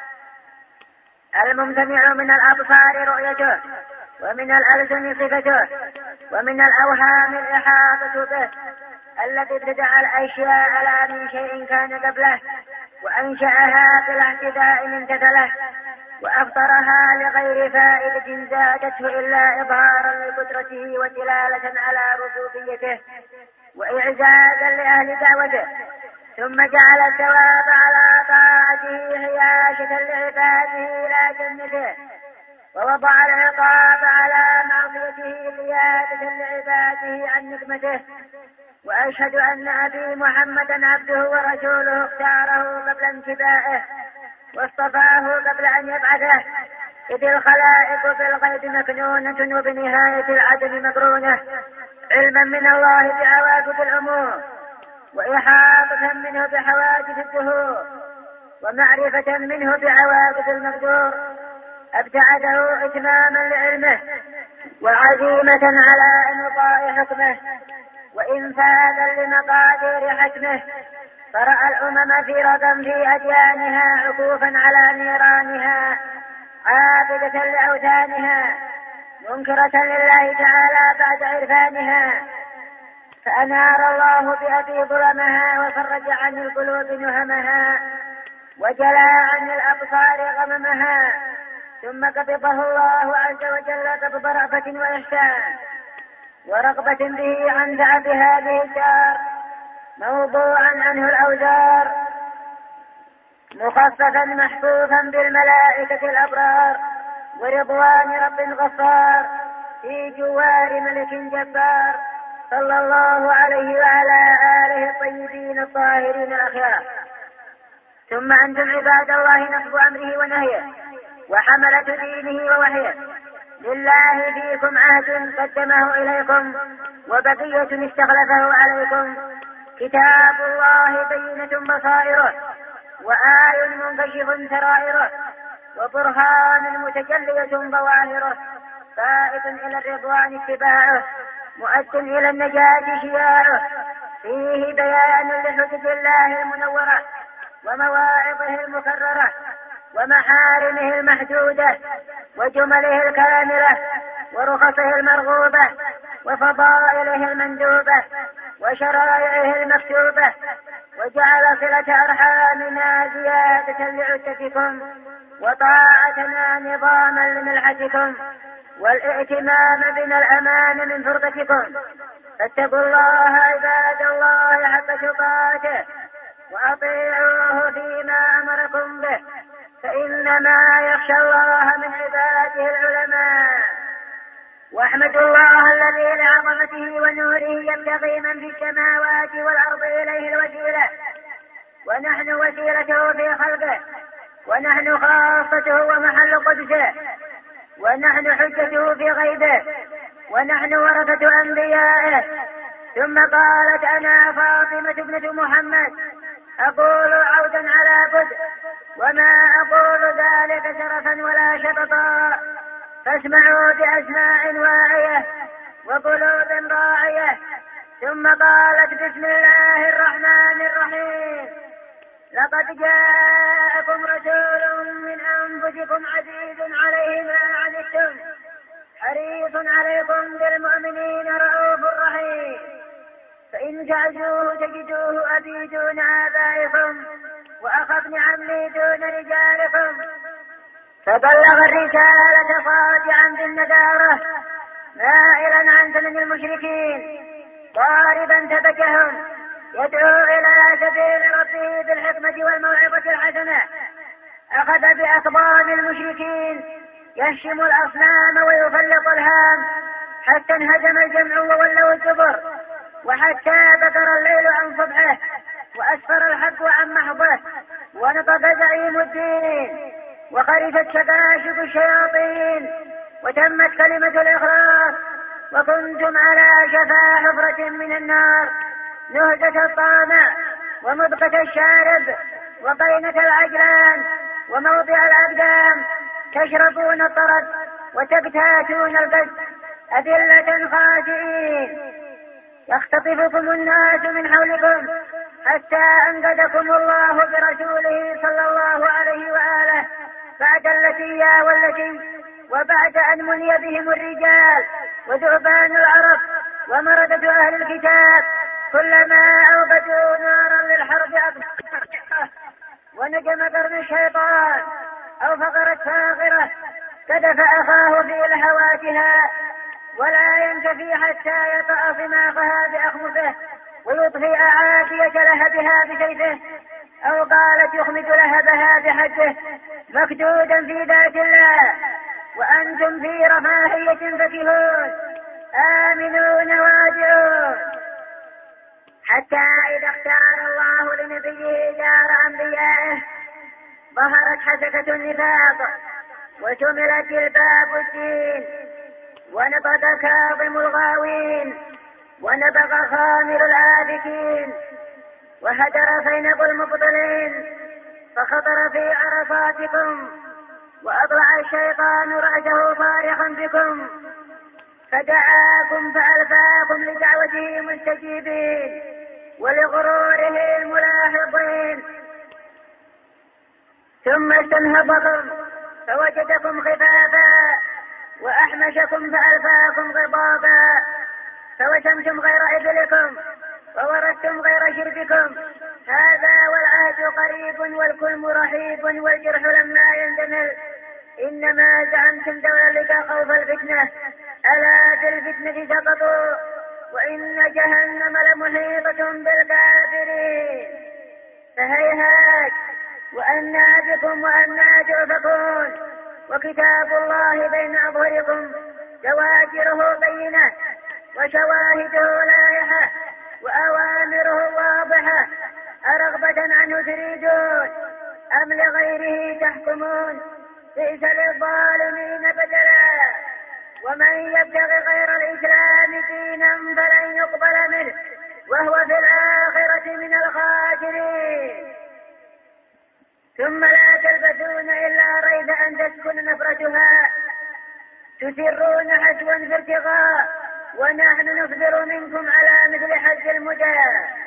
الممتنع من الأبصار رؤيته ومن الألسن صفته ومن الأوهام الإحاطة به، الذي ابتدع الأشياء لا من شيء كان قبله وأنشأها بلا احتذاء امتثله وأفطرها لغير فائدة زادته إلا إظهارا لقدرته ودلالة على ربوبيته وإعزازا لأهل دعوته، ثم جعل الثواب على طاعته حياشة لعباده إلى جنته، ووضع العقاب على معصيته قيادة لعباده عن نقمته. وأشهد أن أبي محمدا عبده ورسوله اختاره قبل انتباهه واصطفاه قبل أن يبعثه، إذ الخلائق في الغيب مكنونة وبنهاية العدم مقرونة، علما من الله بعواقب الأمور وإحاطة منه بحوادث الدهور ومعرفة منه بعواقب المقدور، أبتعده إتماما لعلمه وعزيمة على إنقاء حكمه وإنفاذا لمقادير حكمه، فرأى الأمم في رقم في أديانها عكوفا على نيرانها عابدة لأوثانها منكرة لله تعالى بعد عرفانها، فأنار الله بأبي ظلمها وفرج عن القلوب نهمها وجلى عن الأبصار غممها، ثم قبضه الله عز وجل قبض رأفة وإحسان ورغبة به عن تعب هذه الدار، موضوعا عنه الأوزار مخففا محفوفا بالملائكة الأبرار ورضوان رب غفار في جوار ملك جبار، صلى الله عليه وعلى آله الطيبين الطاهرين الأخيار. ثم أنتم عباد الله نصب أمره ونهيه وحملة دينه ووحيه، لله فيكم عهد قدمه إليكم وبقية استخلفه عليكم، كتاب الله بينة بصائره وآي منكشف سرائره وبرهان متجلية ظواهره، فائد إلى الرضوان اتباعه مؤد إلى النجاة شياعه، فيه بيان لحجج الله المنورة ومواعظه المكررة ومحارمه المحدودة وجمله الكاملة ورخصه المرغوبة وفضائله المندوبة وشرائعه المكتوبة، وجعل صلة أرحامنا زيادة لعدتكم، وطاعتنا نظاما لملحتكم، والائتمام بنا الأمان من فرقتكم. فاتقوا الله عباد الله حق تقاته، وأطيعوه فيما أمركم به، فإنما يخشى الله من عباده العلماء. واحمدوا الله الذي لعظمته ونوره يبتغي من في السماوات والأرض إليه الوسيلة، ونحن وسيلته في خلقه، ونحن خاصته ومحل قدسه، ونحن حجته في غيبه، ونحن ورثة أنبيائه. ثم قالت: أنا فاطمة ابنة محمد أقول عودا على بدء، وما أقول ذلك شرفا ولا شططا، فاسمعوا بأسماع واعية وقلوب راعية. ثم قالت: بسم الله الرحمن الرحيم. لقد جاءكم رسول من أنفسكم عزيز عليه ما عنتم حريص عليكم بالمؤمنين رؤوف رحيم. فإن تعزوه تجدوه أبي دون آبائكم، وأخذ عمي دون رجالكم. فبلغ الرسالة صادعا بالندارة، مائلا عن سنن المشركين، ضاربا ثبتهم، يدعو إلى سبيل ربه بالحكمة والموعظة الحسنة. أخذ بأخبار المشركين، يهشم الأصنام ويفلق الهام، حتى انهزم الجمع وولوا الدبر، وحتى بكر الليل عن صبحه، وأسفر الحق عن محضه، ونطق زعيم الدين، وخرجت شباشب الشياطين، وتمت كلمة الإخلاص، وكنتم على شفا حفرة من النار، نهجة الطامع، ومضغة الشارب، وقينة العجلان، وموضع الأقدام، تشربون الطرد وتبتاتون البث، أذلة خاشعين، يختطفكم الناس من حولكم، حتى أنقذكم الله برسوله صلى الله عليه وآله، بعد التي والتي، وبعد أن مني بهم الرجال وذعبان العرب ومردة أهل الكتاب، كلما أوقدوا نارا للحرب أطفأها، ونجم قرن الشيطان أو فقرت فاقرة كدف أخاه في لهواتها، ولا ينتفي حتى يطأ صماخها بأخمصه، ويطفئ عافية لهبها بسيفه، أو قالت يخمد لهبها بحده، مكدودا في ذات الله، وأنتم في رفاهية فكهون آمنون واجعون. حتى إذا اختار الله لنبيه دار أنبيائه، ظهرت حسكة النفاق، وشملت الباب الدين، ونبض كاظم الغاوين، ونبغ خامر العابدين، وهدر زينب المبطلين، فخطر في عرفاتكم، وأضلع الشيطان رأسه صارخا بكم، فدعاكم فألفاكم لدعوته مستجيبين، ولغروره الملاحظين، ثم استنهضكم فوجدكم خفافا، وأحمشكم فألفاكم غضابا، فوسمتم غير إبلكم، وورثتم غير شرككم. هذا والعهد قريب، والكلم رحيب، والجرح لما يندمل. إنما زعمتم ذلك خوف الفتنة، ألا في الفتنة سقطوا، وإن جهنم لمحيطة بالكافرين. فهيهات، وأنى بكم وأنى تؤفكون، وكتاب الله بين أظهركم، زواجره بينة، وشواهده لايحة، وأوامره واضحة، أرغبة عنه تريدون أم لغيره تحكمون؟ بئس للظالمين بدلا. ومن يبتغي غير الإسلام دينا فلن يقبل منه، وهو في الآخرة من الخاسرين. ثم لا تلبسون إلا ريب أن تسكن نفرتها، تسرون حسوا في ارتغاء، ونحن نصبر منكم على مثل حج المدى.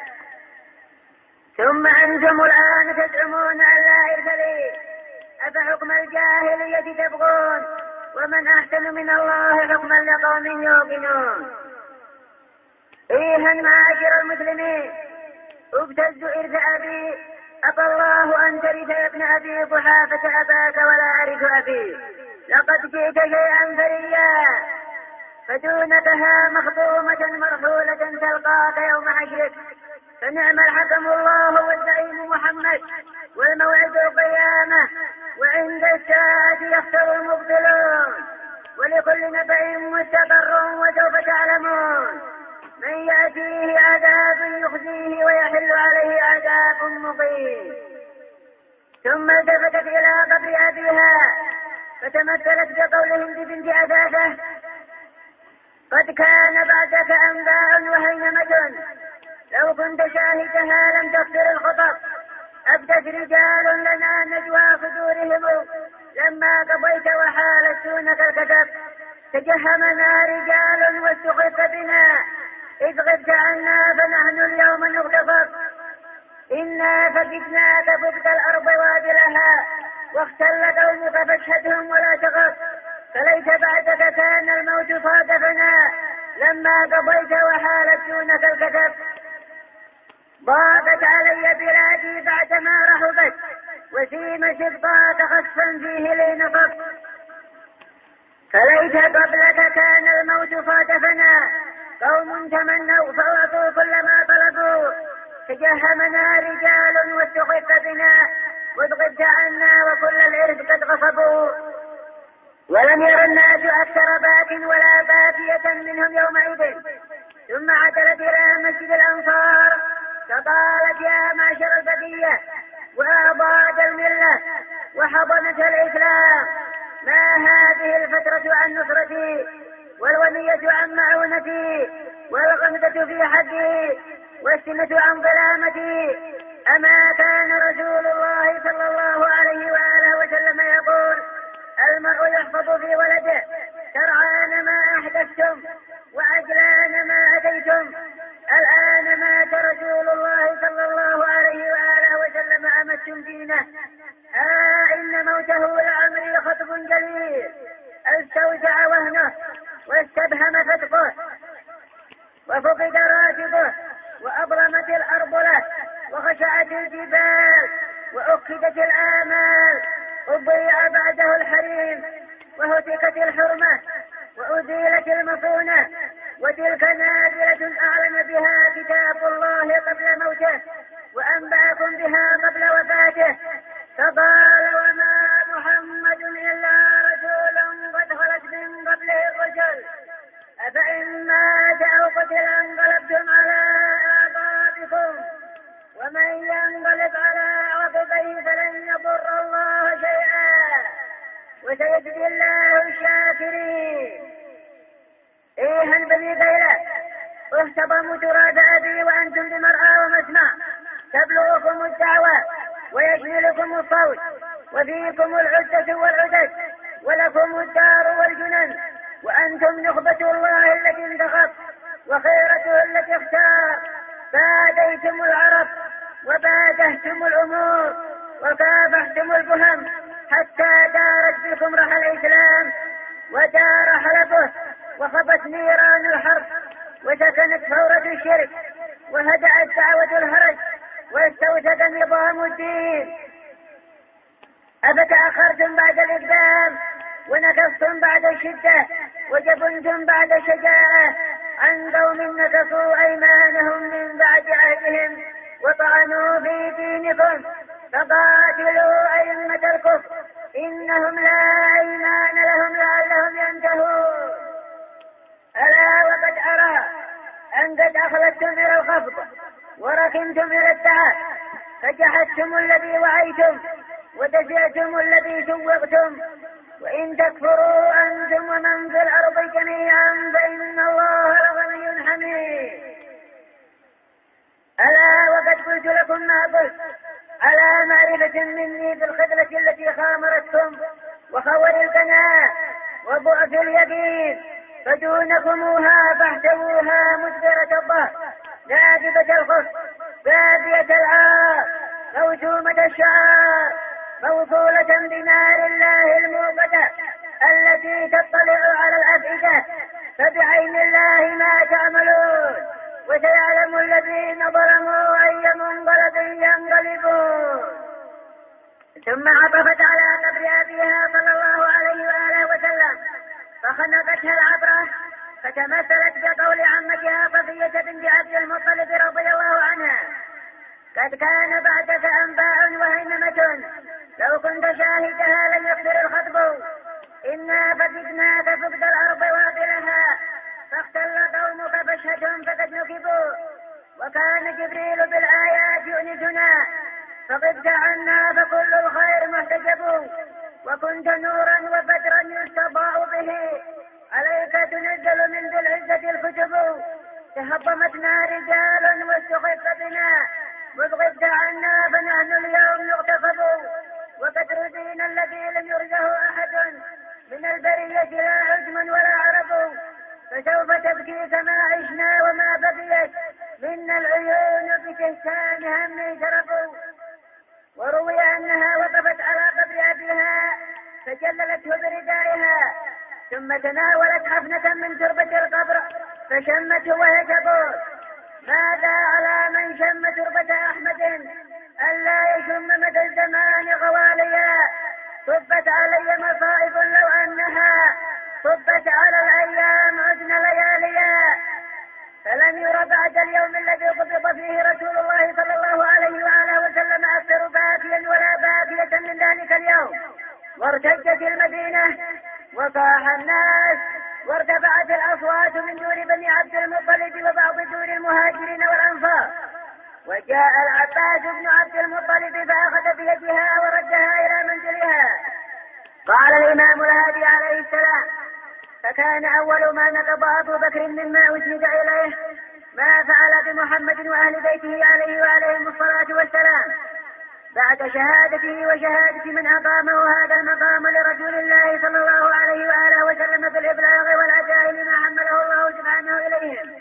ثم أنتم الآن تزعمون أن لا إرث لي، أفحكم الجاهلية تبغون، ومن أحسن من الله حكما لقوم يوقنون. إيها معاشر المسلمين، ابتز إرث أبي، أبى الله أن ترث يا ابن أبي قحافة أباك ولا أرث أبي، لقد جئت شيئا فريا، فدونتها مخضومة مرحولة تلقاك يوم عشرك، فنعم الحكم الله والزعيم محمد، والموعد القيامة، وعند الساعة يخسر المبطلون، ولكل نبأ مستقر وسوف تعلمون، من يأتيه عذاب يخزيه ويحل عليه عذاب مقيم. ثم التفتت إلى قبر أبيها فتمثلت بقولهم ببنت أثاثة: قد كان بعدك أنباء وهينمة، لو كنت شاهدها لم تخسر الخطب، أبدت رجال لنا نجوى صدورهم لما قضيت وحالت دونك الكتب، تجهمنا رجال واستخف بنا، إذ غبت عنا فنحن اليوم نغتصب، إنا فقدناك فقد الأرض وابلها، واختل قومك فاشهدهم ولا تغف، فليس بعدك كان الموت صادفنا لما قضيت وحالت دونك الكتب، ضاقت علي بلادي بعدما رحبت، وسيم شبطات خسفا فيه لي نصب، فليس قبلك كان الموت صادفنا، قوم تمنوا فأعطوا كل ما طلبوا، تجهمنا رجال واستخف بنا، واتغبت عنا وكل العرف قد غصبوا، ولم ير الناس أكثر باك ولا باكية منهم يومئذ، ثم عدلت إلى مسجد الأنصار فقالت: يا معشر البقية وأعضاء الملة وحضنة الإسلام، ما هذه الفترة عن نصرتي، والونية عن معونتي، والغمزة في حقي، والسنة عن ظلامتي؟ أما كان رسول الله صلى الله عليه وآله وسلم يقول: المرء يحفظ في ولده، ترعان ما أحدثتم وعجلان ما أتيتم. الآن مات رسول الله صلى الله عليه وآله وسلم أمستم دينه، إن موته لعمري خطب جليل، استوسع وهنه واستبهم فتقه، وفقد راتبه، وأظلمت الأرض له، وخشعت الجبال، وأكدت الآمال، وضيع بعده الحريم، وهتكت الحرمة، وأزيلت المصونة، وتلك نازلة أعلن بها كتاب الله قبل موته، وأنبأكم بها قبل وفاته، فقال: وما محمد إلا رسول قد خلت من قبله الرسل، أفإن مات أو قتل انقلبتم على أعقابكم، ومن ينقلب على عقبيه فلن يضر الله شيئا، وسيجزي الله الشاكرين. إيها بني قيلة، احتضموا تراب أبي وأنتم بمرأى ومسمع، تبلغكم الدعوة ويشملكم الصوت، وفيكم العدة والعدد، ولكم الدار والجنن، وأنتم نخبة الله التي انتخب، وخيرته التي اختار، باديتم العرب وبادهتم الأمور، وكافحتم الفهم، حتى دارت بكم رحى الإسلام، ودار حلبه، وخبت نيران الحرب، وسكنت ثورة الشرك، وهدأت دعوة الهرج، واستوثق نظام الدين. أفتأخرتم بعد الإقدام، ونكفتم بعد الشدة، وجبنتم بعد الشجاعة عن قوم نكثوا أيمانهم من بعد عهدهم، وطعنوا في دينكم، فقاتلوا أئمة الكفر إنهم لا أيمان لهم لعلهم ينتهون. ألا وقد أرى أن قد أخلصتم إلى الخفض، وركنتم إلى التعب، فجحدتم الذي وعيتم، ودفعتم الذي سوغتم، وإن تكفروا أنتم ومن في الأرض جميعا فإن الله لغني حميد. ألا وقد قلت لكم ما قلت على معرفة مني بالخذلة التي خامرتكم، وخور القناة، وضعف اليقين، فدونكموها فاحتووها مدبرة الظهر، نادبة الخف، بادية العار، موسومة الشعار، موصولة بنار الله الموقدة التي تطلع على الأفئدة، فبعين الله ما تعملون، وسيعلم الذين ظلموا أي منقلب ينقلبون. ثم عطفت على قبر أبيها صلى الله عليه وآله وسلم فخنقتها العبرة فتمثلت بقول عمتها صفية بنت عبد المطلب رضي الله عنها: قد كان بعدك أنباء وهيممة لو كنت شاهدها لم يقدر الخطب، إنا فتدناك فقد الأرض واطلها فاختل قومك فاشهدهم فقد نكبوا، وكان جبريل بالآيات يؤنسنا فغبت عنا فكل الخير محتجب، وكنت نورا وبدرا يستضاء به عليك تنزل من ذي العزة الكتب، تهضمتنا رجال واستخف بنا مذ غبت عنا فنحن اليوم نغتصب، وقد رزينا الذي لم يرزه أحد من البرية لا عجم ولا عرب، فسوف تبكي كما عشنا وما بقيت منا العيون بكهتان هم شرفوا. وروي أنها وقفت على قبر أبيها فجللته بردائها ثم تناولت حفنة من تربة القبر فشمته وهي تقول: ماذا على من شم تربة أحمد ألا يشم مدى الزمان غواليا، صبت علي مصائب لو أنها صبت على الأيام عدن لياليا، فلم ير بعد اليوم الذي قبض فيه رسول الله صلى الله عليه وآله وسلم أكثر باكيا ولا باكية من ذلك اليوم. وارتجت المدينة وصاح الناس وارتفعت الأصوات من دور بني عبد المطلب وبعض دور المهاجرين والأنصار، وجاء العباس بن عبد المطلب فأخذ بيدها وردها إلى منزلها. قال الإمام الهادي عليه السلام: فكان أول ما نقض أبو بكر مما أسند إليه ما فعل بمحمد وأهل بيته عليه وعليهم الصلاة والسلام بعد شهادته وشهادة من أقامه هذا المقام لرسول الله صلى الله عليه وآله وسلم بالإبلاغ والأداء لما حمله الله سبحانه إليهم،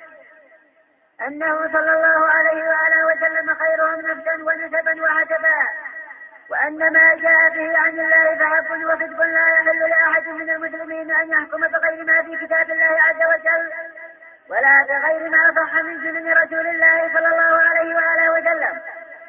أنه صلى الله عليه وآله وسلم خيرهم نفسا ونسبا وحسبا، وأن ما جاء به عن الله فحق وصدق لا يحل لأحد من المسلمين أن يحكم بغير ما في كتاب الله عز وجل ولا بغير ما صح من سنن رسول الله صلى الله عليه وآله وسلم،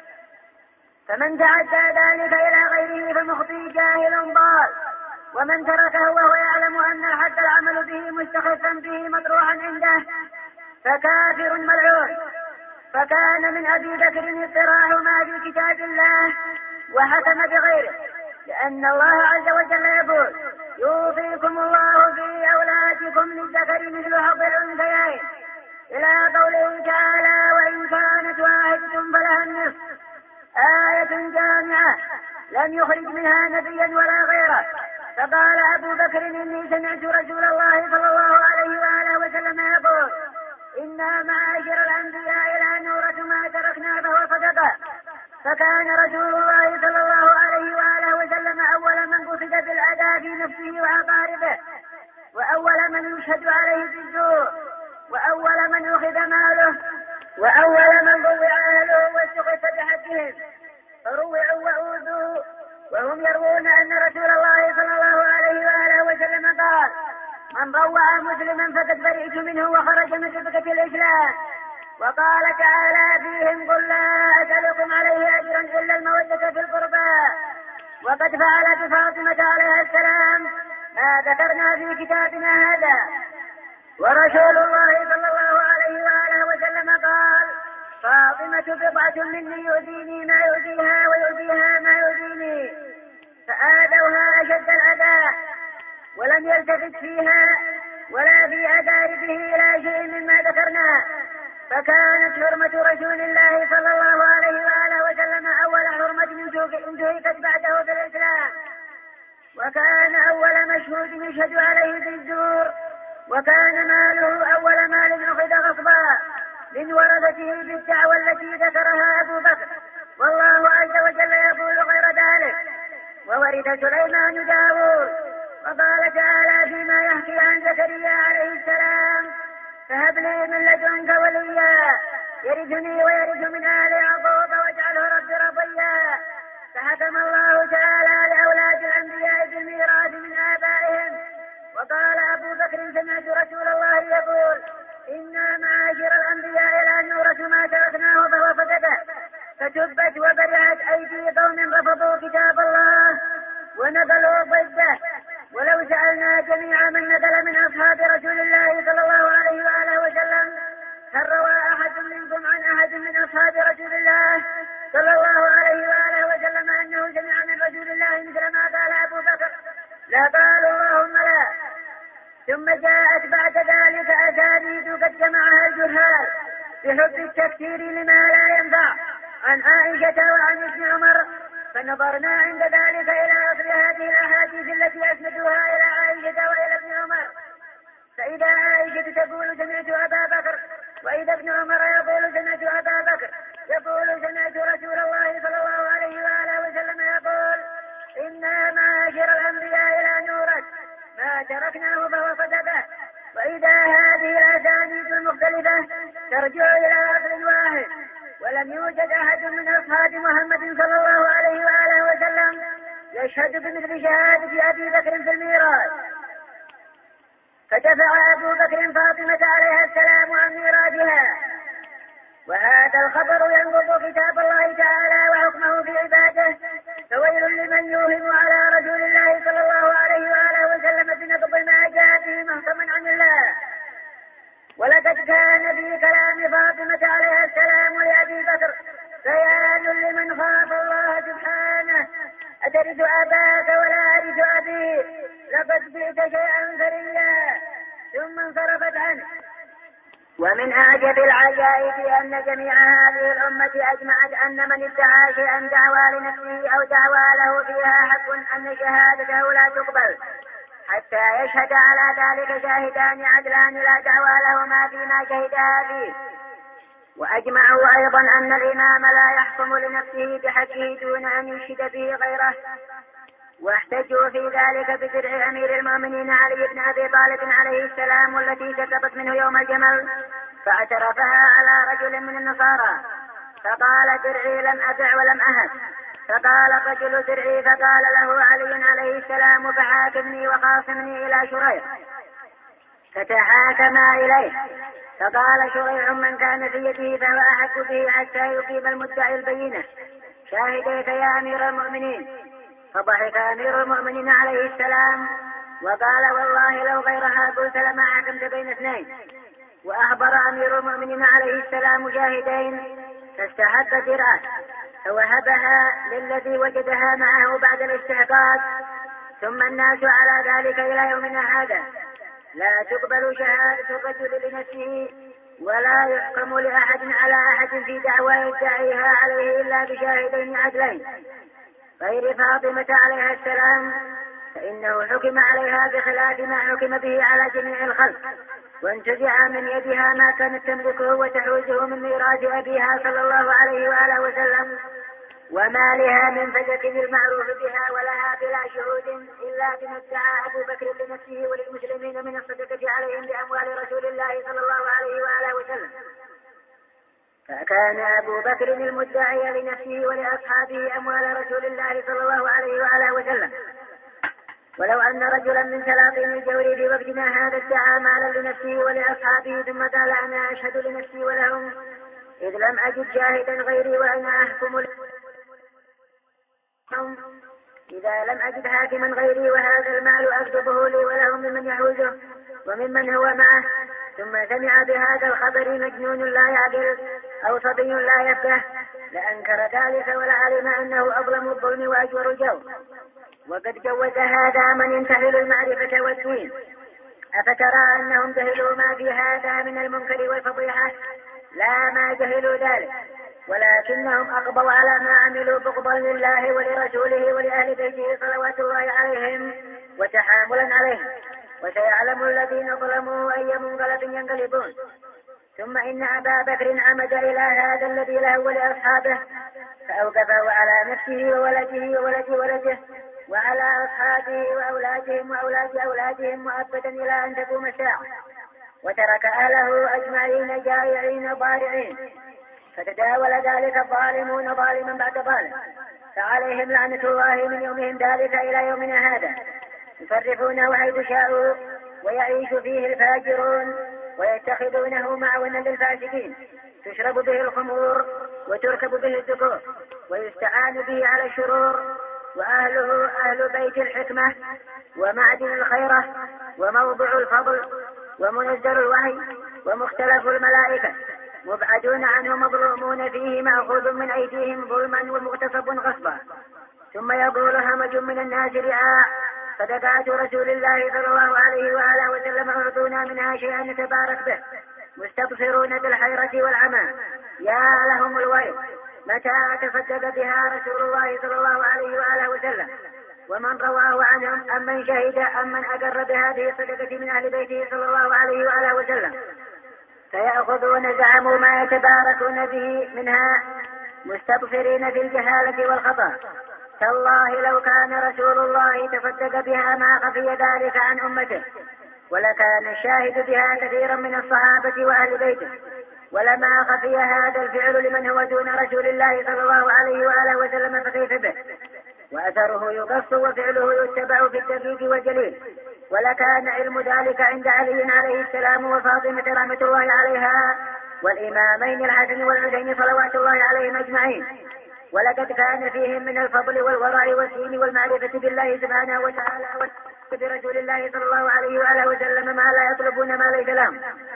فمن تعدى ذلك إلى غيره فمخطئ جاهل ضال، ومن تركه وهو يعلم أن الحق العمل به مستخفا به مطروحا عنده فكافر ملعون. فكان من أبي بكر اضطراع ما في كتاب الله وحكم بغيره، لأن الله عز وجل يقول: يوصيكم الله في أولادكم للذكر مثل حظ الأنثيين، إلى قوله تعالى: وإن كانت واحدة فلها النصف، آية جامعة لم يخرج منها نبيا ولا غيره. فقال أبو بكر: إني سمعت رسول الله صلى الله عليه وآله وسلم يقول: إنا معاشر الأنبياء لا نورث ما تركنا فهو صدقة. فكان رسول الله صلى الله عليه وآله وسلم أول من قصد بالعذاب في نفسه وأقاربه، وأول من يشهد عليه بالزور، وأول من أخذ ماله، وأول من ضوع أهله واستخف بحقهم، فروعوا وأوذوا، وهم يروون أن رسول الله صلى الله عليه وآله وسلم قال: من روع مسلما فقد برئت منه وخرج من سبقة الإسلام. وقال تعالى فيهم: قل لا أسألكم عليه أجرا إلا المودة في القربى. وقد فعلت فاطمة عليها السلام ما ذكرنا في كتابنا هذا. ورسول الله صلى الله عليه وآله وسلم قال: فاطمة بضعة مني يؤذيني ما يؤذيها ويؤذيها ما يؤذيني، فآذوها أشد الأذى ولم يلتفت فيها ولا في أداربه إلى شيء مما ذكرنا. فكانت حرمة رسول الله صلى الله عليه وآله وسلم أول حرمة انتهكت بعده في الإسلام، وكان أول مشهود يشهد عليه بالزور، وكان ماله أول مال أخذ غصبا من ورثته بالدعوى التي ذكرها أبو بكر، والله عز وجل يقول غير ذلك: وورث سليمان داود. وقال تعالى فيما يحكي عن زكريا عليه السلام: فهب لي من لدنك وليا يرثني ويرث من آل يعقوب واجعله رب رضيا. فحكم الله تعالى لأولاد الأنبياء بالميراث من آبائهم. وقال أبو بكر: سمعت رسول الله يقول: إنا معاشر الأنبياء لا نورث ما تركناه فهو صدقه فتبت وبرعت أيدي قوم رفضوا كتاب الله ونقلوا ضده. ولو سألنا جميع من نقل من أصحاب رسول الله صلى الله عليه وآله وسلم هل روى أحد منكم عن أحد من أصحاب رسول الله صلى الله عليه وآله وسلم أنه سمع من رسول الله مثل ما قال أبو بكر لا قالوا اللهم لا. ثم جاءت بعد ذلك أسانيد قد جمعها الجهال بحب التكثير لما لا ينفع عن عائشة وعن ابن عمر، فنظرنا عند ذلك إلى أصل هذه الأحاديث التي أسندوها إلى عائشة وإلى ابن عمر، فإذا عائشة تقول سمعت أبا بكر، وإذا ابن عمر يقول سمعت أبا بكر يقول سمعت رسول الله صلى الله عليه وآله وسلم يقول إنا معاشر الأنبياء لا نورث ما تركناه فهو صدقه. وإذا هذه الأسانيد المختلفة ترجع إلى أصل واحد، ولم يوجد أحد من أصحاب محمد صلى الله عليه وآله وسلم يشهد بمثل شهادة أبي بكر في الميراث، فدفع أبو بكر فاطمة عليها السلام عن ميراثها. وهذا الخبر ينقض كتاب الله تعالى وحكمه في عباده، فويل لمن يوهم على رسول الله صلى الله عليه وآله وسلم بنقض ما جاء به محكما عن الله. ولقد كان في كلام فاطمة عليها السلام لأبي بكر بيان لمن خاف الله سبحانه أترث أباك ولا أرث أبي لقد جئت شيئا فريا، ثم انصرفت عنه. ومن أعجب العجائب أن جميع هذه الأمة أجمعت أن من ادعى شيئا دعوى لنفسه أو دعوى له فيها حق أن شهادته لا تقبل حتى يشهد على ذلك شاهدان عدلان لا دعوى لهما فيما شهدا فيه. وأجمعوا أيضا أن الإمام لا يحكم لنفسه بحقه دون أن يشهد فيه غيره، واحتجوا في ذلك بدرع أمير المؤمنين علي بن أبي طالب عليه السلام التي سقطت منه يوم الجمل فاعترفها على رجل من النصارى، فقال درعي لم أبع ولم أهب. فقال الرجل درعي، فقال له علي عليه السلام فحاكمني وخاصمني إلى شريح، فتحاكما إليه. فقال شريح من كان في يده فهو أحق به حتى يقيم المدعي البينة شاهديك يا أمير المؤمنين. فضحك أمير المؤمنين عليه السلام وقال والله لو غيرها قلت لما حكمت بين اثنين. وأخبر أمير المؤمنين عليه السلام شاهدين فاستحب درعه فوهبها للذي وجدها معه بعد الاستحقاق. ثم الناس على ذلك إلى يومنا هذا لا تقبل شهادة الرجل لنفسه ولا يحكم لأحد على أحد في دعوى يدعيها عليه إلا بشاهدين عدلين غير فاطمة عليها السلام، فإنه حكم عليها بخلاف ما حكم به على جميع الخلق، وانتزع من يدها ما كانت تملكه وتحوزه من ميراث أبيها صلى الله عليه وآله وسلم، وما لها من فجة المعروف بها ولها بلا شهود إلا بما ادعى أبو بكر لنفسه وللمسلمين من الصدقة عليهم بأموال رسول الله صلى الله عليه وآله وسلم. فكان أبو بكر المدعي لنفسه ولأصحابه أموال رسول الله صلى الله عليه وآله وسلم. ولو أن رجلا من سلاطين الجور في وقتنا هذا ادعى مالا لنفسه ولأصحابه ثم قال أنا أشهد لنفسي ولهم إذ لم أجد شاهدا غيري وأنا أحكم لهم إذا لم أجد حاكما غيري وهذا المال أكتبه لي ولهم ممن يحوزه وممن هو معه. ثم سمع بهذا الخبر مجنون لا يعقل أو صبي لا يفقه لأنكر ذلك ولعلم أنه أظلم الظلم وأجور الجور. وقد جوز هذا من ينتهل المعرفة والدين. أفترى أنهم جهلوا ما في هذا من المنكر والفضيحة؟ لا، ما جهلوا ذلك، ولكنهم أقبلوا على ما عملوا بغضا لله ولرسوله ولأهل بيته صلوات الله عليهم وتحاملا عليهم، وسيعلم الذين ظلموا أي منقلب ينقلبون. ثم إن أبا بكر عمد إلى هذا الذي له ولأصحابه فأوقفه على نفسه وولده وولد ولده وعلى أصحابه وأولادهم وأولاد أولادهم مؤبدا إلى أن تقوم الساعة، وترك أهله أجمعين جائعين ضارعين، فتداول ذلك الظالمون ظالما بعد ظالم، فعليهم لعنة الله من يومهم ذلك إلى يومنا هذا، يفرقونه حيث شاءوا ويعيش فيه الفاجرون ويتخذونه معونا للفاسقين تشرب به الخمور وتركب به الذكور ويستعان به على الشرور، وأهله أهل بيت الحكمة ومعدن الخيرة وموضع الفضل ومنزل الوحي ومختلف الملائكة، مبعدون عنه مظلومون فيه، مأخوذ من أيديهم ظلما ومغتصب غصبا. ثم يقول همج من الناس رعاء صدقات رسول الله صلى الله عليه وآله وسلم أعطونا منها شيئا نتبارك به، مستبصرون بالحيرة والعمى، يا لهم الويل متى تصدق بها رسول الله صلى الله عليه وآله وسلم، ومن رواه عنهم أم من شهد أم من أقر بهذه الصدقة من أهل بيته صلى الله عليه وآله وسلم، فيأخذون زعموا ما يتباركون به منها مستبصرين في الجهالة والخطأ. تالله لو كان رسول الله تصدق بها ما خفي ذلك عن أمته، ولكان الشاهد بها كثيرا من الصحابة وأهل بيته، ولما خفي هذا الفعل لمن هو دون رسول الله صلى الله عليه وآله وسلم فكيف به، وأثره يقص وفعله يتبع في الدقيق والجليل. ولكان علم ذلك عند علي عليه السلام وفاطمة رحمة الله عليها والإمامين الحسن والحسين صلوات الله عليهم أجمعين، ولقد كان فيهم من الفضل والورع والدين والمعرفة بالله سبحانه وتعالى وبرسول الله صلى الله عليه وآله وسلم ما لا يطلبون ما ليس لهم.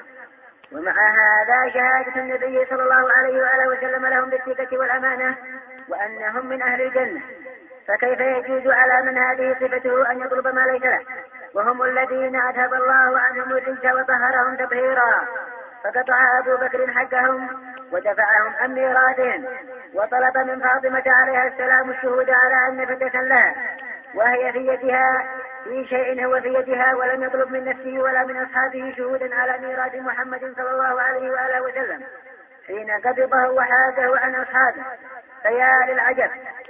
ومع هذا شهادة النبي صلى الله عليه وآله وسلم لهم بالثقة والأمانة وأنهم من أهل الجنة، فكيف يجوز على من هذه صفته أن يطلب ما ليس له، وهم الذين أذهب الله عنهم الرجس وطهرهم تطهيرا. فقطع أبو بكر حقهم ودفعهم عن ميراثهم، وطلب من فاطمة عليها السلام الشهود على أن فتاة لها وهي في يدها في شيء هو في يدها، ولم يطلب من نفسه ولا من أصحابه شهودا على ميراث محمد صلى الله عليه وآله وسلم حين قبضه وحاده عن أصحابه. فيا للعجب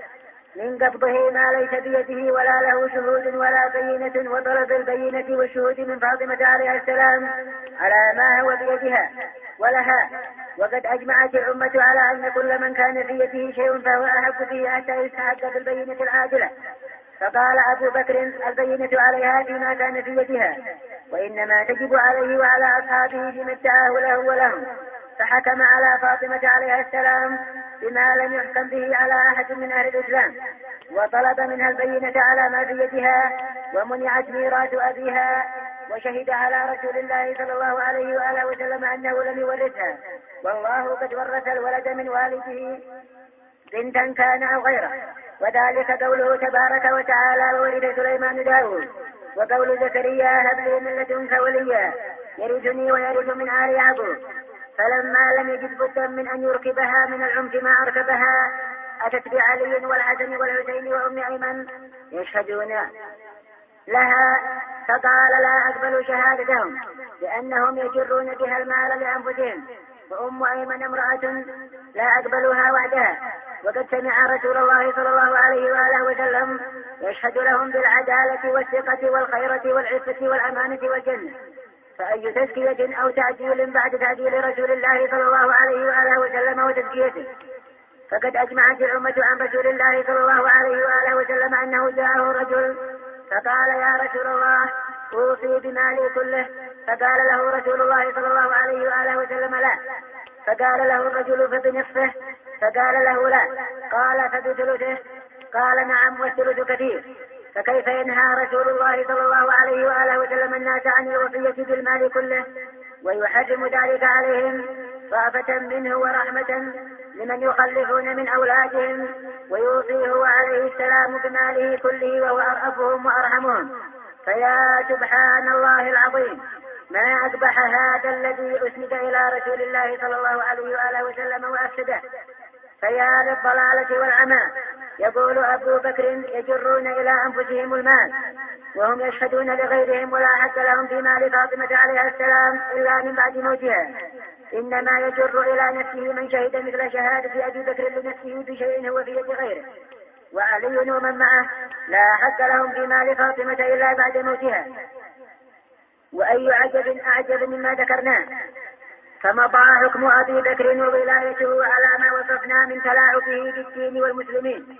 من قبضه ما ليس بيده ولا له شهود ولا بينة، وطلب البينة والشهود من فاطمة عليها السلام على ما هو بيدها ولها. وقد أجمعت الأمة على أن كل من كان في يده شيء فهو أحق فيه حتى يستحق بالبينة العادلة. فقال أبو بكر البينة عليها فيما كان في يدها، وإنما تجب عليه وعلى أصحابه بما ادعاه له ولهم. فحكم على فاطمة عليها السلام بما لم يحكم به على أحد من أهل الإسلام، وطلب منها البينة على ما في يدها، ومنعت ميراث أبيها، وشهد على رسول الله صلى الله عليه وآله وسلم أنه لم يورثها، والله قد ورث الولد من والده بنتا كان أو غيره. وذلك قوله تبارك وتعالى وورث سليمان داود، وقول زكريا هب لي من لدنك وليا يرثني ويرث من آل يعقوب. فلما لم يجد بدا من أن يركبها من العنف ما أركبها، أتت بعلي والحسن والحسين وأم أيمن يشهدون لها، فقال لا أقبل شهادتهم لأنهم يجرون بها المال لأنفسهم، وأم أيمن امرأة لا أقبلها وحدها. وقد سمع رسول الله صلى الله عليه وآله وسلم يشهد لهم بالعدالة والثقة والخيرة والعفة والأمانة والجنة، فأي تزكية أو تعديل بعد تعديل رسول الله صلى الله عليه وآله وسلم وتزكيته. فقد أجمعت الأمة عن رسول الله صلى الله عليه وآله وسلم أنه جاءه رجل فقال يا رسول الله أوصي بمالي كله، فقال له رسول الله صلى الله عليه وآله وسلم لا، فقال له الرجل فبنصفه، فقال له لا، قال فبثلثه، قال نعم والثلث كثير. فكيف ينهى رسول الله صلى الله عليه وآله وسلم الناس عن الوصية بالمال كله ويحرم ذلك عليهم رأفة منه ورحمة لمن يخلفون من أولادهم، ويوصيه عليه السلام بماله كله وهو أرأفهم وأرحمهم. فيا سبحان الله العظيم ما أقبح هذا الذي أسند إلى رسول الله صلى الله عليه وآله وسلم وأفسده. فيا للضلالة والعمى. يقول أبو بكر يجرون إلى أنفسهم المال وهم يشهدون لغيرهم ولا حق لهم في مال فاطمة عليها السلام إلا من بعد موتها، إنما يجر إلى نفسه من شهد مثل شهادة أبي بكر لنفسه بشيء هو في يد غيره، وعلي ومن معه لا حق لهم في مال فاطمة إلا بعد موتها. وأي عجب أعجب مما ذكرناه، فمضى حكم أبي بكر وولايته على ما وصفنا من تلاعبه بالدين والمسلمين.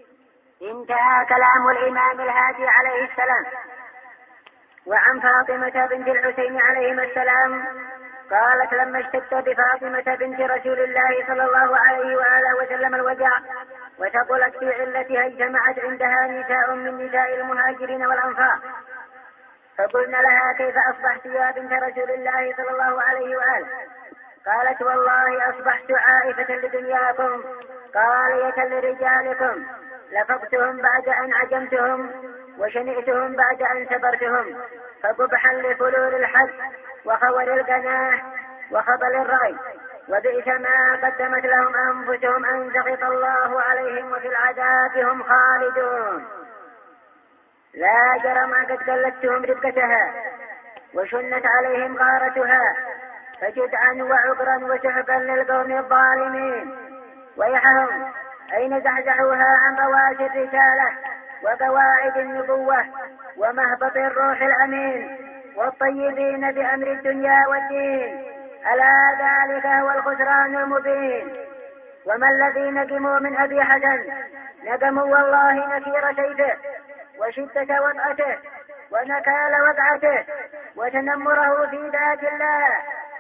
انتهى كلام الإمام الهادي عليه السلام. وعن فاطمة بنت الحسين عليهما السلام قالت لما اشتد بفاطمة بنت رسول الله صلى الله عليه وآله وسلم الوجع وثقلت في علتها اجتمعت عندها نساء من نساء المهاجرين والأنصار فقلنا لها كيف أصبحت يا بنت رسول الله صلى الله عليه وآله؟ قالت والله أصبحت عائفة لدنياكم قالية لرجالكم لفقتهم بعد أن عجمتهم وشنئتهم بعد أن سبرتهم فقبحا لفلول الحد وخور الجناح وخبل الرأي وبئس ما قدمت لهم أنفسهم أن سخط الله عليهم وفي العذاب هم خالدون. لا جرم قد قلدتهم ربكتها وشنت عليهم غارتها فجدعا وعبرا وسحبا للقوم الظالمين ويحهم أين زحزحوها عن رواسي الرسالة وقواعد النبوة ومهبط الروح الأمين والطيبين بأمر الدنيا والدين ألا ذلك هو الخسران المبين. وما الذي نقموا من أبي حسن نقموا والله نكير سيفه وشدة وطأته ونكال وقعته وتنمره في ذات الله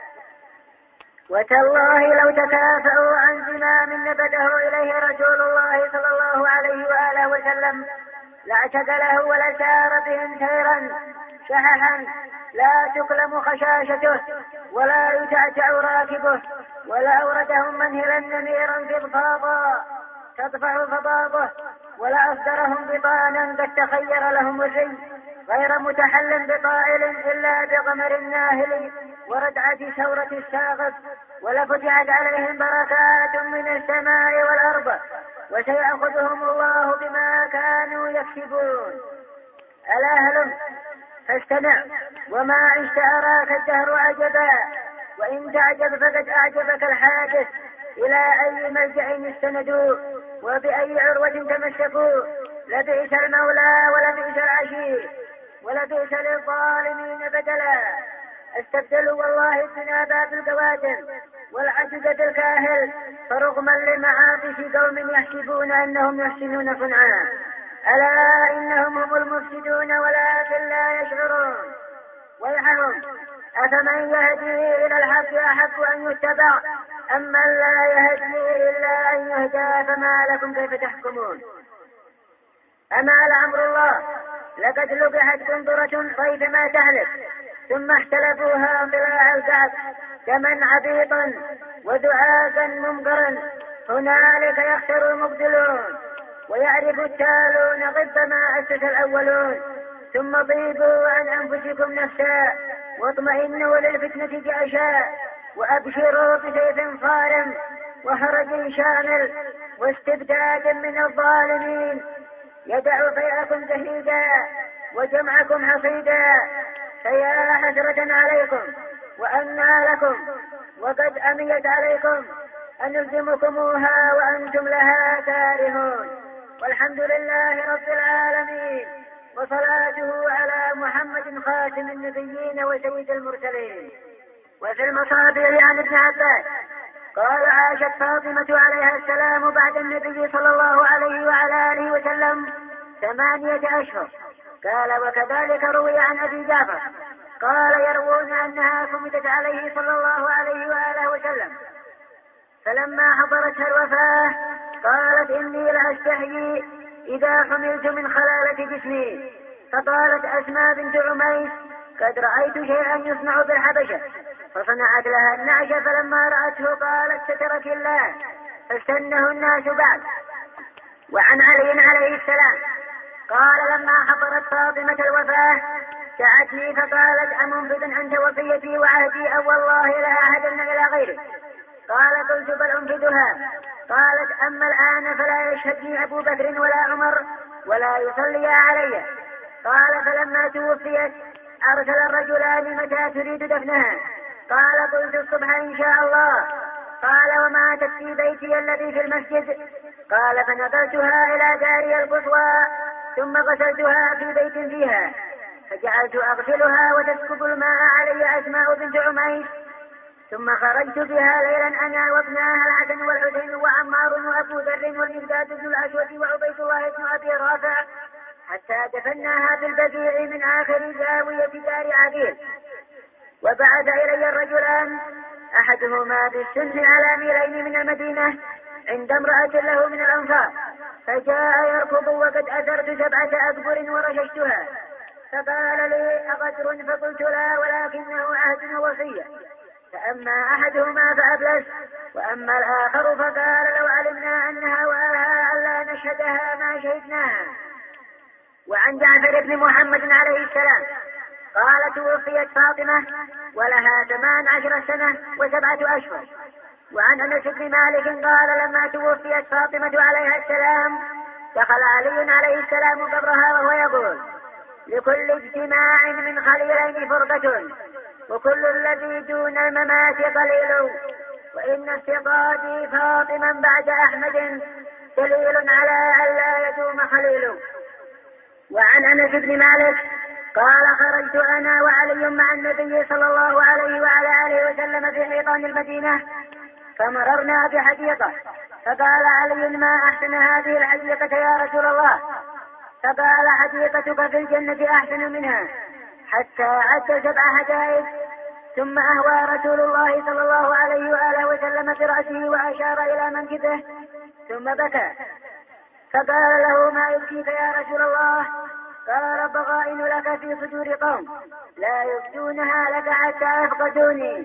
وتالله لو تكافأوا عن زمام نبذه إليه رسول الله صلى الله عليه وآله وسلم لاعتقله ولسار بهم سيرا شححا لا تكلم خشاشته ولا يتعتع راكبه ولا أوردهم منهلا نميرا فضفاضا تطفع فضاضه ولا أصدرهم بطانا قد تخير لهم الري غير متحل بطائل إلا بغمر الناهل وردعة ثورة الساغب ولفتحت عليهم بركات من السماء والأرض وسيأخذهم الله بما كانوا يكسبون. ألا هلم فاستمع وما عشت أراك الدهر عجبا وإن تعجب فقد أعجبك الحادث إلى أي ملجأ استندوا وبأي عروة تمسكوا لبئس المولى ولبئس العشير ولبئس للظالمين بدلا. استبدلوا والله الزنابا بالقوادم والعجز بالكاهل فرغما لمعاطف قوم يحسبون أنهم يحسنون صنعا ألا إنهم هم المفسدون ولكن لا يشعرون. ويحهم أفمن يهدي إلى الحق أحق أن يتبع أمن لا يهدي إلا أن يهدى فما لكم كيف تحكمون. أما لأمر الله لقد لقحت قنطرة ريثما تهلك ثم احتلفوها طلاع الكعب كمن عبيطا ودعاء منكرا هنالك يخسر المبدلون ويعرف التالون غب ما أسس الأولون ثم ضيبوا عن أنفسكم نفسا واطمئنوا للفتنة جأشا وأبشروا بسيف صارم وهرج شامل واستبداد من الظالمين يدع فيئكم زهيدا وجمعكم حصيدا فيا حسرة عليكم وأنى لكم وقد أميت عليكم أن نلزمكموها وأنتم لها كارهون. والحمد لله رب العالمين وصلاته على محمد خاتم النبيين وسيد المرسلين. وفي المصابيح عن ابن عباس قال عاشت فاطمة عليها السلام بعد النبي صلى الله عليه وعلى آله وسلم 8 أشهر. قال وكذلك روي عن أبي جعفر قال يروون أنها كمدت عليه صلى الله عليه وآله وسلم فلما حضرتها الوفاة قالت إني لأستحيي إذا حملت من خلالة جسمي. فقالت أسماء بنت عميس قد رأيت شيئا يصنع بالحبشة فصنعت لها النعش فلما رأته قالت سترك الله فاستنه الناس بعد. وعن علي عليه السلام قال لما حضرت فاطمة الوفاة دعتني فقالت أمنفذ أنت وصيتي وعهدي أو والله لا أهدن إلى غيرك. قال قلت بل أنفذها. قالت أما الآن فلا يشهدني أبو بكر ولا عمر ولا يصلي علي. قال فلما توفيت أرسل الرجلان متى تريد دفنها. قال قلت الصبح إن شاء الله. قال وماتت في بيتي الذي في المسجد. قال فنقلتها إلى داري القصوى ثم غسلتها في بيت فيها فجعلت أغسلها وتسكب الماء علي أسماء بنت عميس ثم خرجت بها ليلا أنا وابناها الحسن والحسين وعمار وأبو ذر والمقداد بن الأسود وعبيد الله بن أبي رافع حتى دفناها في البقيع من آخر زاوية دار عقيل. وبعث إلي الرجلان أحدهما بالسن على ميلين من المدينة عند امرأة له من الأنصار، فجاء يركض وقد أثرت 7 أكبر ورششتها، فقال لي أقدر؟ فقلت لا، ولكنه عهد ووصية. فأما أحدهما فأبلس، وأما الآخر فقال لو علمنا أنها وأهلها ألا نشهدها ما شهدناها. وعن جعفر بن محمد عليه السلام قال توفيت فاطمة ولها 18 سنة و7 أشهر. وعن أنس بن مالك قال لما توفيت فاطمة عليها السلام دخل علي عليه السلام قبرها وهو يقول لكل اجتماع من خليلين فرقة، وكل الذي دون الممات قليل، وإن افتقادي فاطما بعد أحمد دليل على أن لا يدوم خليل. وعن أنس بن مالك قال خرجت أنا وعلي مع النبي صلى الله عليه وعلى آله وسلم في حيطان المدينة، فمررنا بحديقة، فقال علي ما أحسن هذه الحديقة يا رسول الله؟ فقال حديقتك في الجنة أحسن منها، حتى عد 7 حدائق. ثم أهوى رسول الله صلى الله عليه وآله وسلم برأسه وأشار إلى منكبه ثم بكى، فقال له ما يبكيك يا رسول الله؟ قال بغائن لك في صدور قوم لا يبدونها لك حتى يفقدوني.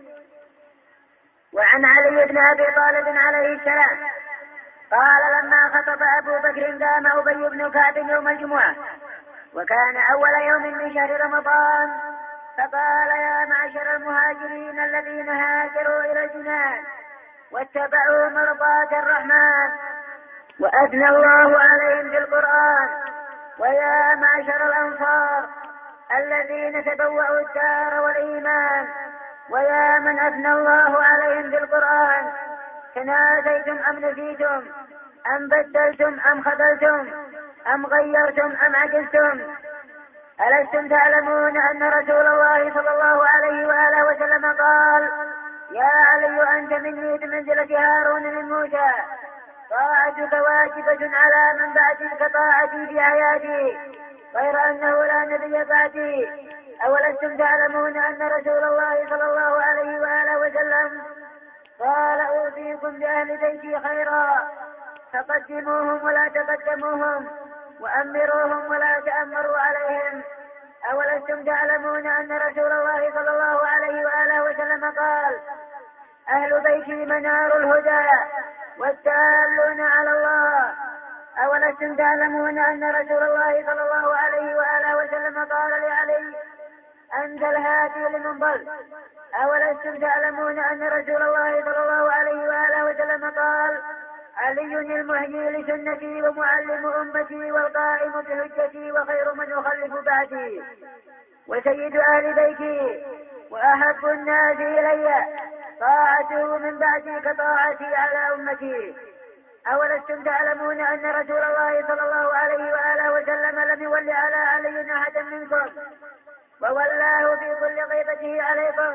وعن علي بن أبي طالب عليه السلام قال لما خطب أبو بكر قام أبي بن كعب يوم الجمعة، وكان أول يوم من شهر رمضان، فقال يا معشر المهاجرين الذين هاجروا إلى الجنان واتبعوا مرضاة الرحمن وأثنى الله عليهم في القرآن، ويا معشر الأنصار الذين تبوأوا الدار والإيمان، ويا من أثنى الله عليهم في القرآن، تناسيتم أم نسيتم أم بدلتم أم خذلتم أم غيرتم أم عجزتم؟ ألستم تعلمون أن رسول الله صلى الله عليه وآله وسلم قال يا علي أنت مني بمنزلة هارون من موسى، طاعتك واجبة على من بعدي كطاعتي في حياتي، غير أنه لا نبي بعدي. أولستم تعلمون أن رسول الله صلى الله عليه وآله وسلم قال أوصيكم بأهل بيتي خيرا، فقدموهم ولا تقدموهم، وأمروهم ولا تأمروا عليهم. أولستم تعلمون أن رسول الله صلى الله عليه وآله وسلم قال أهل بيتي منار الهدى والدالون على الله. أولستم تعلمون أن رسول الله صلى الله عليه وآله وسلم قال لعلي أنت الهادي لمن ضل. أولستم تعلمون أن رسول الله صلى الله عليه وآله وسلم قال علي المحيي لسنتي ومعلم أمتي والقائم بحجتي وخير من يخلف بعدي وسيد أهل بيتي وأحب الناس إلي، طاعته من بعدي كطاعتي على أمتي. أولستم تعلمون أن رسول الله صلى الله عليه وآله وسلم لم يول على علي أحدا منكم وولاه في كل غيبته عليكم.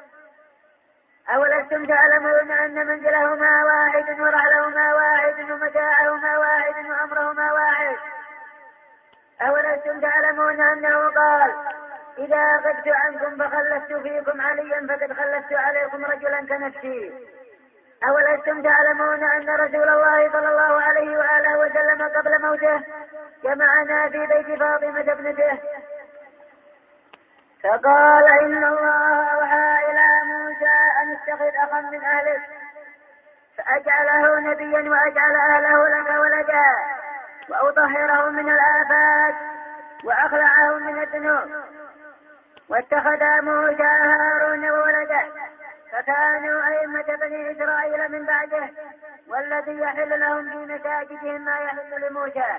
أولستم تعلمون أن منزلهما واحد ورحلهما واحد ومتاعهما واحد وأمرهما واحد. أولستم تعلمون أنه قال إذا غبت عنكم فخلفت فيكم عليا فقد خلفت عليكم رجلا كنفسي. أولستم تعلمون أن رسول الله صلى الله عليه وآله وسلم قبل موته جمعنا في بيت فاطمة ابنته، فقال إن الله أوحى إلى موسى أن اتخذ أخا من أهلك فأجعله نبيا وأجعل أهله لك ولدا وأطهره من الآفات وأخلعه من الذنوب. واتخذ موسى هارون وولده، فكانوا أئمة بني إسرائيل من بعده، والذي يحل لهم في مساجدهم ما يحل لموسى.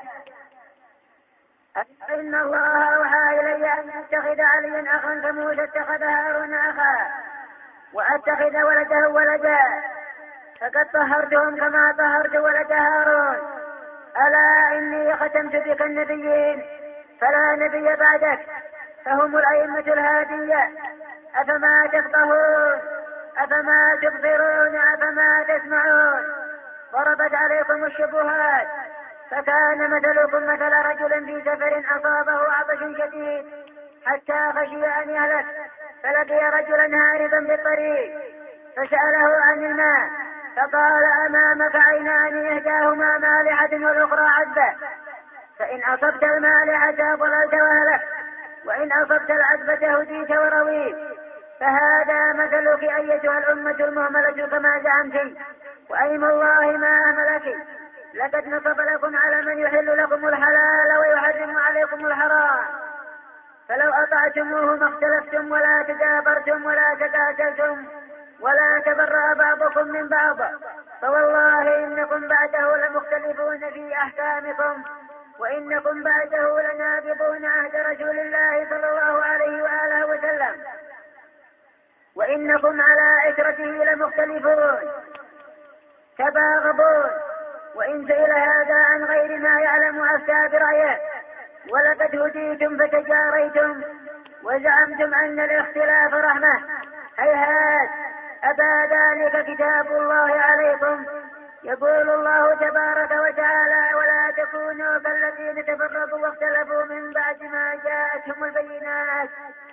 إن الله أوحى إلي أن أتخذ عليا أخا كموسى اتخذ هارون أخا وأتخذ ولده ولدا، فقد طهرتهم كما طهرت ولد هارون. ألا إني ختمت بك النبيين فلا نبي بعدك، فهم الأئمة الهادية. أفما تفقهون أفما تبصرون أفما تسمعون؟ ضربت عليكم الشبهات، فكان مثلكم مثل رجل في سفر أصابه عطش شديد حتى خشي أن يهلك، فلقي رجلا هاربا بالطريق فسأله عن الماء فقال أمامك عينان إحداهما مالحة والأخرى عذبة، فإن أصبت المالحة ضللت وهلكت، وإن أصبت العذبة هديت ورويت. فهذا مثلك أيتها الأمة المهملة كما زعمت، وأيم الله ما أهملك. لقد نصب لكم على من يحل لكم الحلال ويحرم عليكم الحرام، فلو أطعتموه ما اختلفتم ولا تدابرتم ولا تقاتلتم ولا تبرأ بعضكم من بعض، فوالله إنكم بعده لمختلفون في أحكامكم، وإنكم بعده لناقضون عهد رسول الله صلى الله عليه وآله وسلم، وإنكم على عشرته لمختلفون تباغضون. وإن سئل هذا عن غير ما يعلم أفتى برأيه. ولقد هديتم فتجاريتم وزعمتم أن الاختلاف رحمة، هيهات، أبى ذلك كتاب الله عليكم. يقول الله تبارك وتعالى: ولا تكونوا كالذين تفرقوا واختلفوا من بعد ما جاءتهم البينات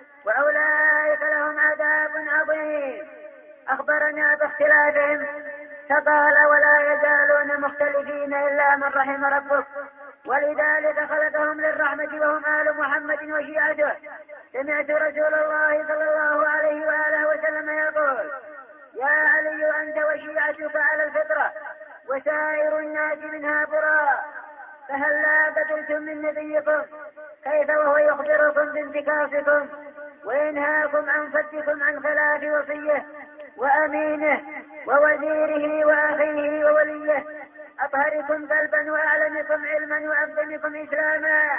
وأولئك لهم عذاب عظيم. أخبرنا باختلافهم فقال: ولا يزالون مختلفين إلا من رحم ربك، ولذلك خلقهم للرحمة وهم آل محمد وشيعته. سمعت رسول الله صلى الله عليه وآله وسلم يقول: يا علي أنت وشيعتك على الفطرة وسائر الناس منها براء. فهلا قتلتم من نبيكم؟ كيف وهو يخبركم بانتكاسكم وينهاكم عن صدكم عن خلاف وصيه وأمينه ووزيره وأخيه ووليه، أطهركم قلبا وأعلمكم علما وأقدمكم إسلاما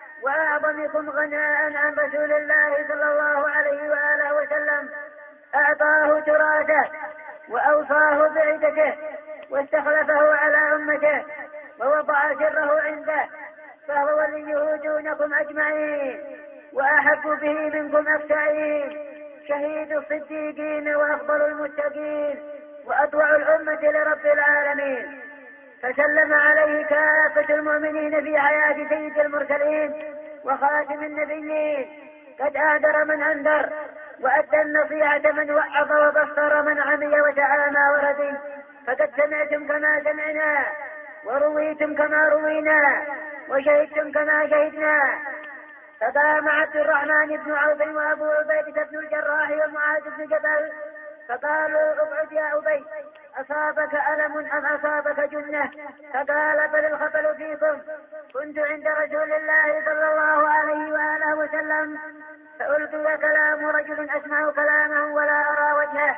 وأعظمكم غناء عن رسول الله صلى الله عليه وآله وسلم. أعطاه تراثه وأوصاه بعدته واستخلفه على أمته ووضع سره عنده، فهو وليه دونكم أجمعين وأحب به منكم أفتعين، شهيد الصديقين وأفضل المتقين وأطوع الأمة لرب العالمين. فسلم عليه كافة المؤمنين في حياة سيد المرسلين وخاتم النبيين. قد أهدر من أنذر وأدى النصيحة من وعظ وبصر من عمي وتعامى وردي. فقد سمعتم كما سمعنا ورويتم كما روينا وشهدتم كما شهدنا. فقام عبد الرحمن بن عوف وأبو عبيدة بن الجراح ومعاذ بن جبل فقالوا: اقعد يا أبي، أصابك ألم أم أصابك جنة؟ فقال: بل الخبل فيكم، كنت عند رسول الله صلى الله عليه وآله وسلم فألقي كلام رجل أسمع كلامه ولا أرى وجهه.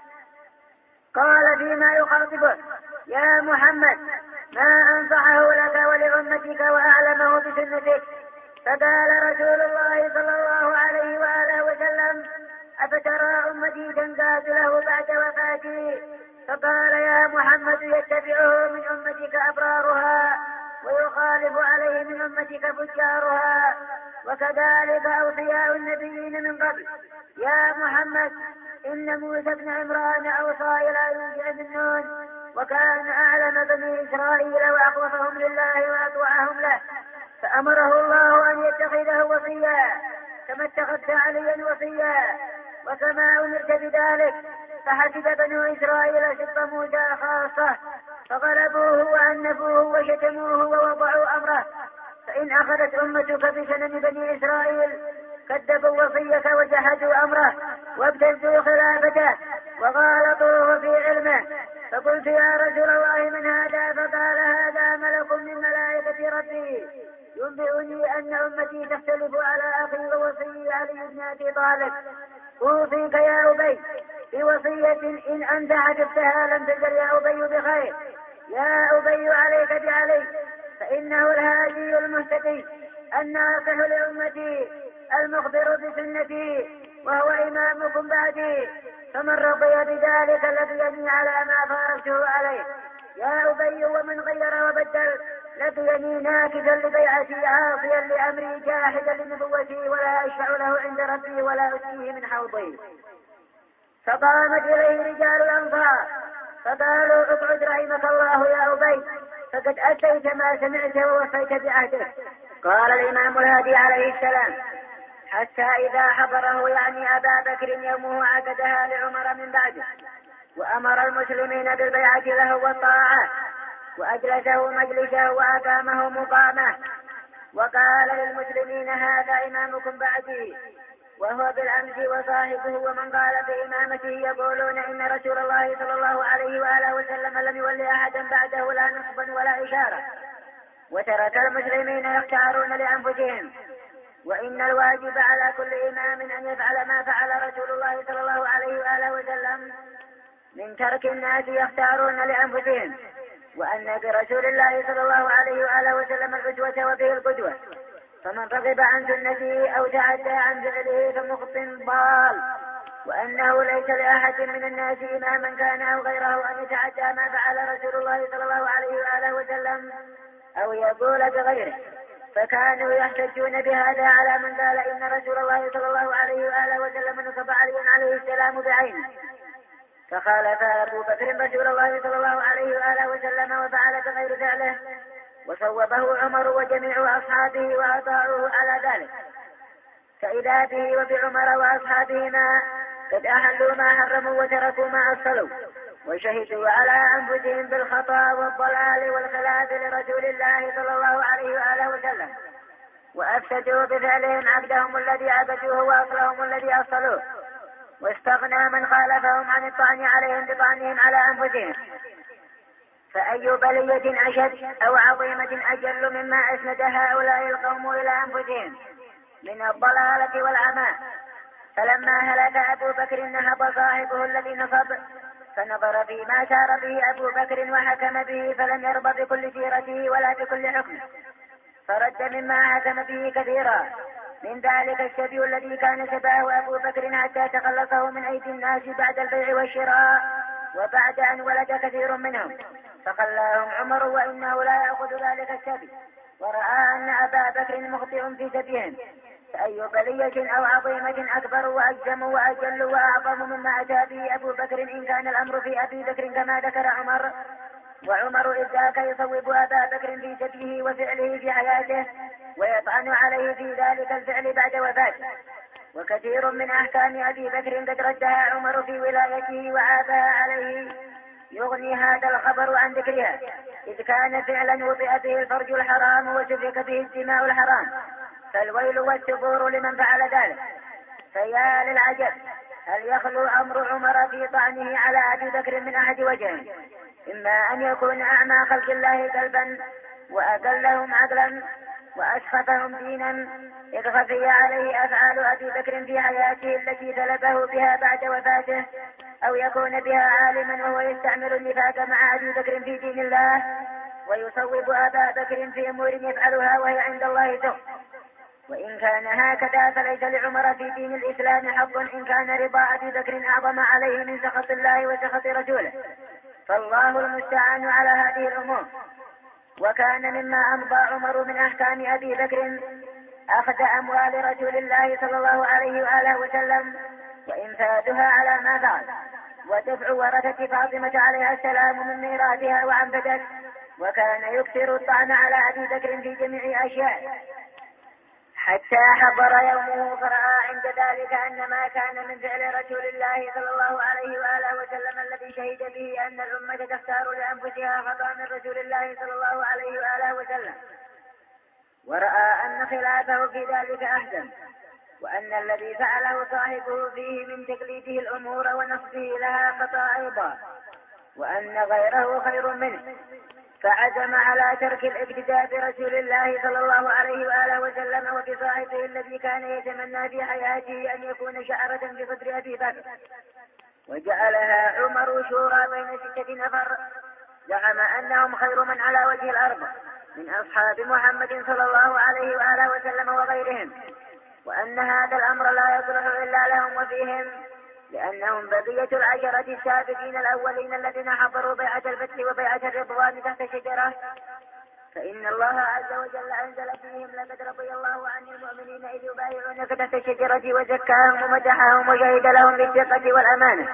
قال فيما يخاطبه: يا محمد، ما أنصحه لك ولأمتك وأعلمه بسنتك؟ فقال رسول الله صلى الله عليه وآله وسلم: أفترى أمتي تنقاد له بعد وفاتي؟ فقال: يا محمد، يتبعه من أمتك أبرارها ويخالف عليه من أمتك فجارها، وكذلك أوصياء النبيين من قبل. يا محمد، إن موسى بن عمران أوصى إلى يوسع بن نون، وكان أعلم بني إسرائيل وأخوفهم لله وأطوعهم له، فأمره الله أن يتخذه وصيا كما اتخذت عليا وصيا، وكما أمرت بذلك. فحسب بنو إسرائيل سب موسى خاصة فغلبوه وأنفوه وشتموه ووضعوا أمره. فإن أخذت أمتك بسنن بني إسرائيل كذبوا وصيك وجحدوا أمره وابتزوا خلافته وغالطوه في علمه. فقلت: يا رسول الله، من هذا؟ فقال: هذا ملك من ملائكة ربي ينبئني أن أمتي تختلف على أخي ووصي علي بن أبي طالب. أوصيك يا أبي بوصية إن أنت حفظتها لم تزل يا أبي بخير. يا أبي، عليك بعلي، فإنه الهادي المهتدي الناصح لأمتي المخبر بسنتي وهو إمامكم بعدي، فمن رضي بذلك لقيني على ما فارقته عليه. يا أبي، ومن غير وبدل لقيني ناكثا لبيعتي عاصيا لأمري جاحدا لنبوتي، ولا أشفع له عند ربي ولا أسقيه من حوضي. فقامت إليه رجال الأنصار فقالوا: اقعد رحمك الله يا أبي، فقد أتيت ما سمعت ووفيت بعهده. قال الإمام الهادي عليه السلام: حتى إذا حضره يعني أبا بكر يومه عقدها لعمر من بعده، وأمر المسلمين بالبيعة له والطاعة، وأجلسه مجلسه وأقامه مقامه، وقال للمسلمين هذا إمامكم بعدي، وهو بالأمس وصاحبه ومن قال بإمامته يقولون إن رسول الله صلى الله عليه وآله وسلم لم يولي أحدا بعده لا نصبا ولا إشارة، وترك المسلمين يختارون لأنفسهم، وإن الواجب على كل إمام أن يفعل ما فعل رسول الله صلى الله عليه وآله وسلم من ترك الناس يختارون لأنفسهم، وأن برسول الله صلى الله عليه وآله وسلم الأسوة وبه القدوة، فمن رغب عن سنته أو تعدى عن فعله فمخط ضال، وأنه ليس لأحد من الناس إماما كان أو غيره أن يتعدى ما فعل رسول الله صلى الله عليه وآله وسلم أو يقول بغيره، فكانوا يحتجون بهذا على من قال إن رسول الله صلى الله عليه وآله وسلم نصب علي عليه السلام بعينه، فخالف أبو بكر رسول الله صلى الله عليه وآله وسلم وفعل بغير فعله، وصوبه عمر وجميع أصحابه وأطاعوه على ذلك، فإذا به وبعمر وأصحابه ما قد أحلوا ما حرموا وتركوا ما أصلوا، وشهدوا على أنفسهم بالخطأ والضلال والخلاف لرسول الله صلى الله عليه وآله وسلم، وأفسدوا بفعلهم عقدهم الذي عبدوه وأصلهم الذي أصلوه، واستغنى من خالفهم عن الطعن عليهم بطعنهم على أنفسهم. فأي بلية أشد أو عظيمة أجل مما أسند هؤلاء القوم إلى أنفسهم من الضلالة والعمى. فلما هلك أبو بكر نهض صاحبه الذي نصب، فنظر فيما سار به أبو بكر وحكم به، فلم يرضى بكل سيرته ولا بكل حكمه، فرد مما حكم به كثيرا، من ذلك الشبي الذي كان شباه أبو بكر حتى تخلصه من أيدي الناس بعد البيع والشراء وبعد أن ولد كثير منهم، فخلاهم عمر وإنه لا يأخذ ذلك الشبي، ورأى أن أبا بكر مخطئ في شبيهم. فأي بلية أو عظيمة أكبر وأجزم وأجل وأعظم مما أتى به أبو بكر إن كان الأمر في أبي بكر كما ذكر عمر، وعمر إذ ذاك يصوب أبا بكر في شبيه وفعله في حياته، ويطعن عليه في ذلك الفعل بعد وفاته. وكثير من أحكام أبي بكر قد ردها عمر في ولايته وعابها عليه، يغني هذا الخبر عن ذكرها، إذ كان فعلا وطئ به الفرج الحرام وسفك به الدماء الحرام، فالويل والثبور لمن فعل ذلك. فيا للعجب، هل يخلو أمر عمر في طعنه على أبي بكر من أحد وجه؟ إما أن يكون أعمى خلق الله قلبا وأقلهم عقلا وأسخفهم دينا، إذ خفي عليه أفعال أبي بكر في حياته التي طلبه بها بعد وفاته، أو يكون بها عالما وهو يستعمل النفاق مع أبي بكر في دين الله، ويصوب أبا بكر في أمور يفعلها وهي عند الله سوء. وإن كان هكذا فليس لعمر في دين الإسلام حق إن كان رضا أبي بكر أعظم عليه من سخط الله وسخط رسوله، فالله المستعان على هذه الأمور. وكان مما أمضى عمر من أحكام أبي بكر أخذ أموال رسول الله صلى الله عليه وآله وسلم وإنفاذها على ما فعل، ودفع ورثة فاطمة عليها السلام من ميراثها وعن بدك، وكان يكثر الطعن على أبي بكر في جميع أشياء، حتى حضر يومه فرأى عند ذلك أن ما كان من فعل رسول الله صلى الله عليه وآله وسلم الذي شهد به أن الأمة تختار لأنفسها خطأ من رسول الله صلى الله عليه وآله وسلم، ورأى أن خلافه في ذلك أحسن، وأن الذي فعله صاحبه فيه من تقليده الأمور ونصبه لها خطأ أيضا، وأن غيره خير منه، فعزم على ترك الاقتداء برسول الله صلى الله عليه وآله وسلم وبصاحبه الذي كان يتمنى في حياته أن يكون شعرة بصدر أبي بكر، وجعلها عمر شورى بين 6 نفر زعم أنهم خير من على وجه الأرض من أصحاب محمد صلى الله عليه وآله وسلم وغيرهم، وأن هذا الأمر لا يصلح إلا لهم وفيهم، لأنهم بقية العشرة السابقين الأولين الذين حضروا بيعة الفتح وبيعة الرضوان تحت شجرة، فإن الله عز وجل أنزل فيهم لقد رضي الله عن المؤمنين إذ يبايعونك تحت الشجرة وزكاهم ومدحهم وشهد لهم بالثقة والأمانة.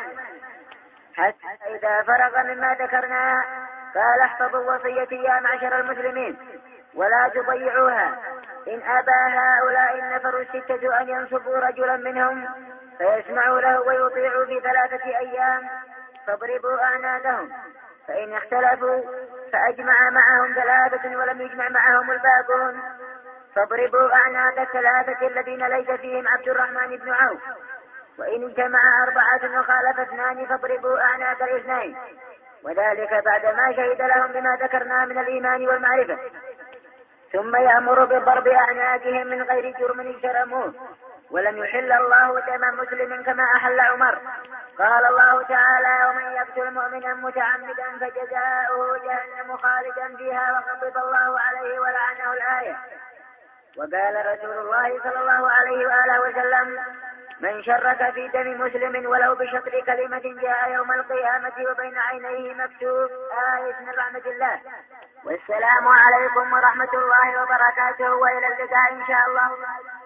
حتى إذا فرغ مما ذكرنا قال احفظوا وصيتي يا معشر المسلمين ولا تضيعوها، إن أبى هؤلاء النفر الستة أن ينصبوا رجلا منهم فيسمعوا له ويطيعوا في 3 أيام فاضربوا أعناقهم، فإن اختلفوا فأجمع معهم 3 ولم يجمع معهم الباقون فاضربوا أعناق 3 الذين ليس فيهم عبد الرحمن بن عوف، وإن اجتمع 4 وخالف 2 فاضربوا أعناق 2، وذلك بعدما شهد لهم بما ذكرنا من الإيمان والمعرفة. ثم يأمر بضرب أعناقهم من غير جرم اجترموه، ولم يحل الله دم مسلم كما أحل عمر. قال الله تعالى: ومن يقتل مؤمنا متعمدا فجزاؤه جهنم خالدا فيها وغضب الله عليه ولعنه الآية. وقال رسول الله صلى الله عليه وآله وسلم: من شرك في دم مسلم ولو بشطر كلمة جاء يوم القيامة وبين عينيه مكتوب آية من رحمة الله. والسلام عليكم ورحمة الله وبركاته، وإلى اللقاء إن شاء الله.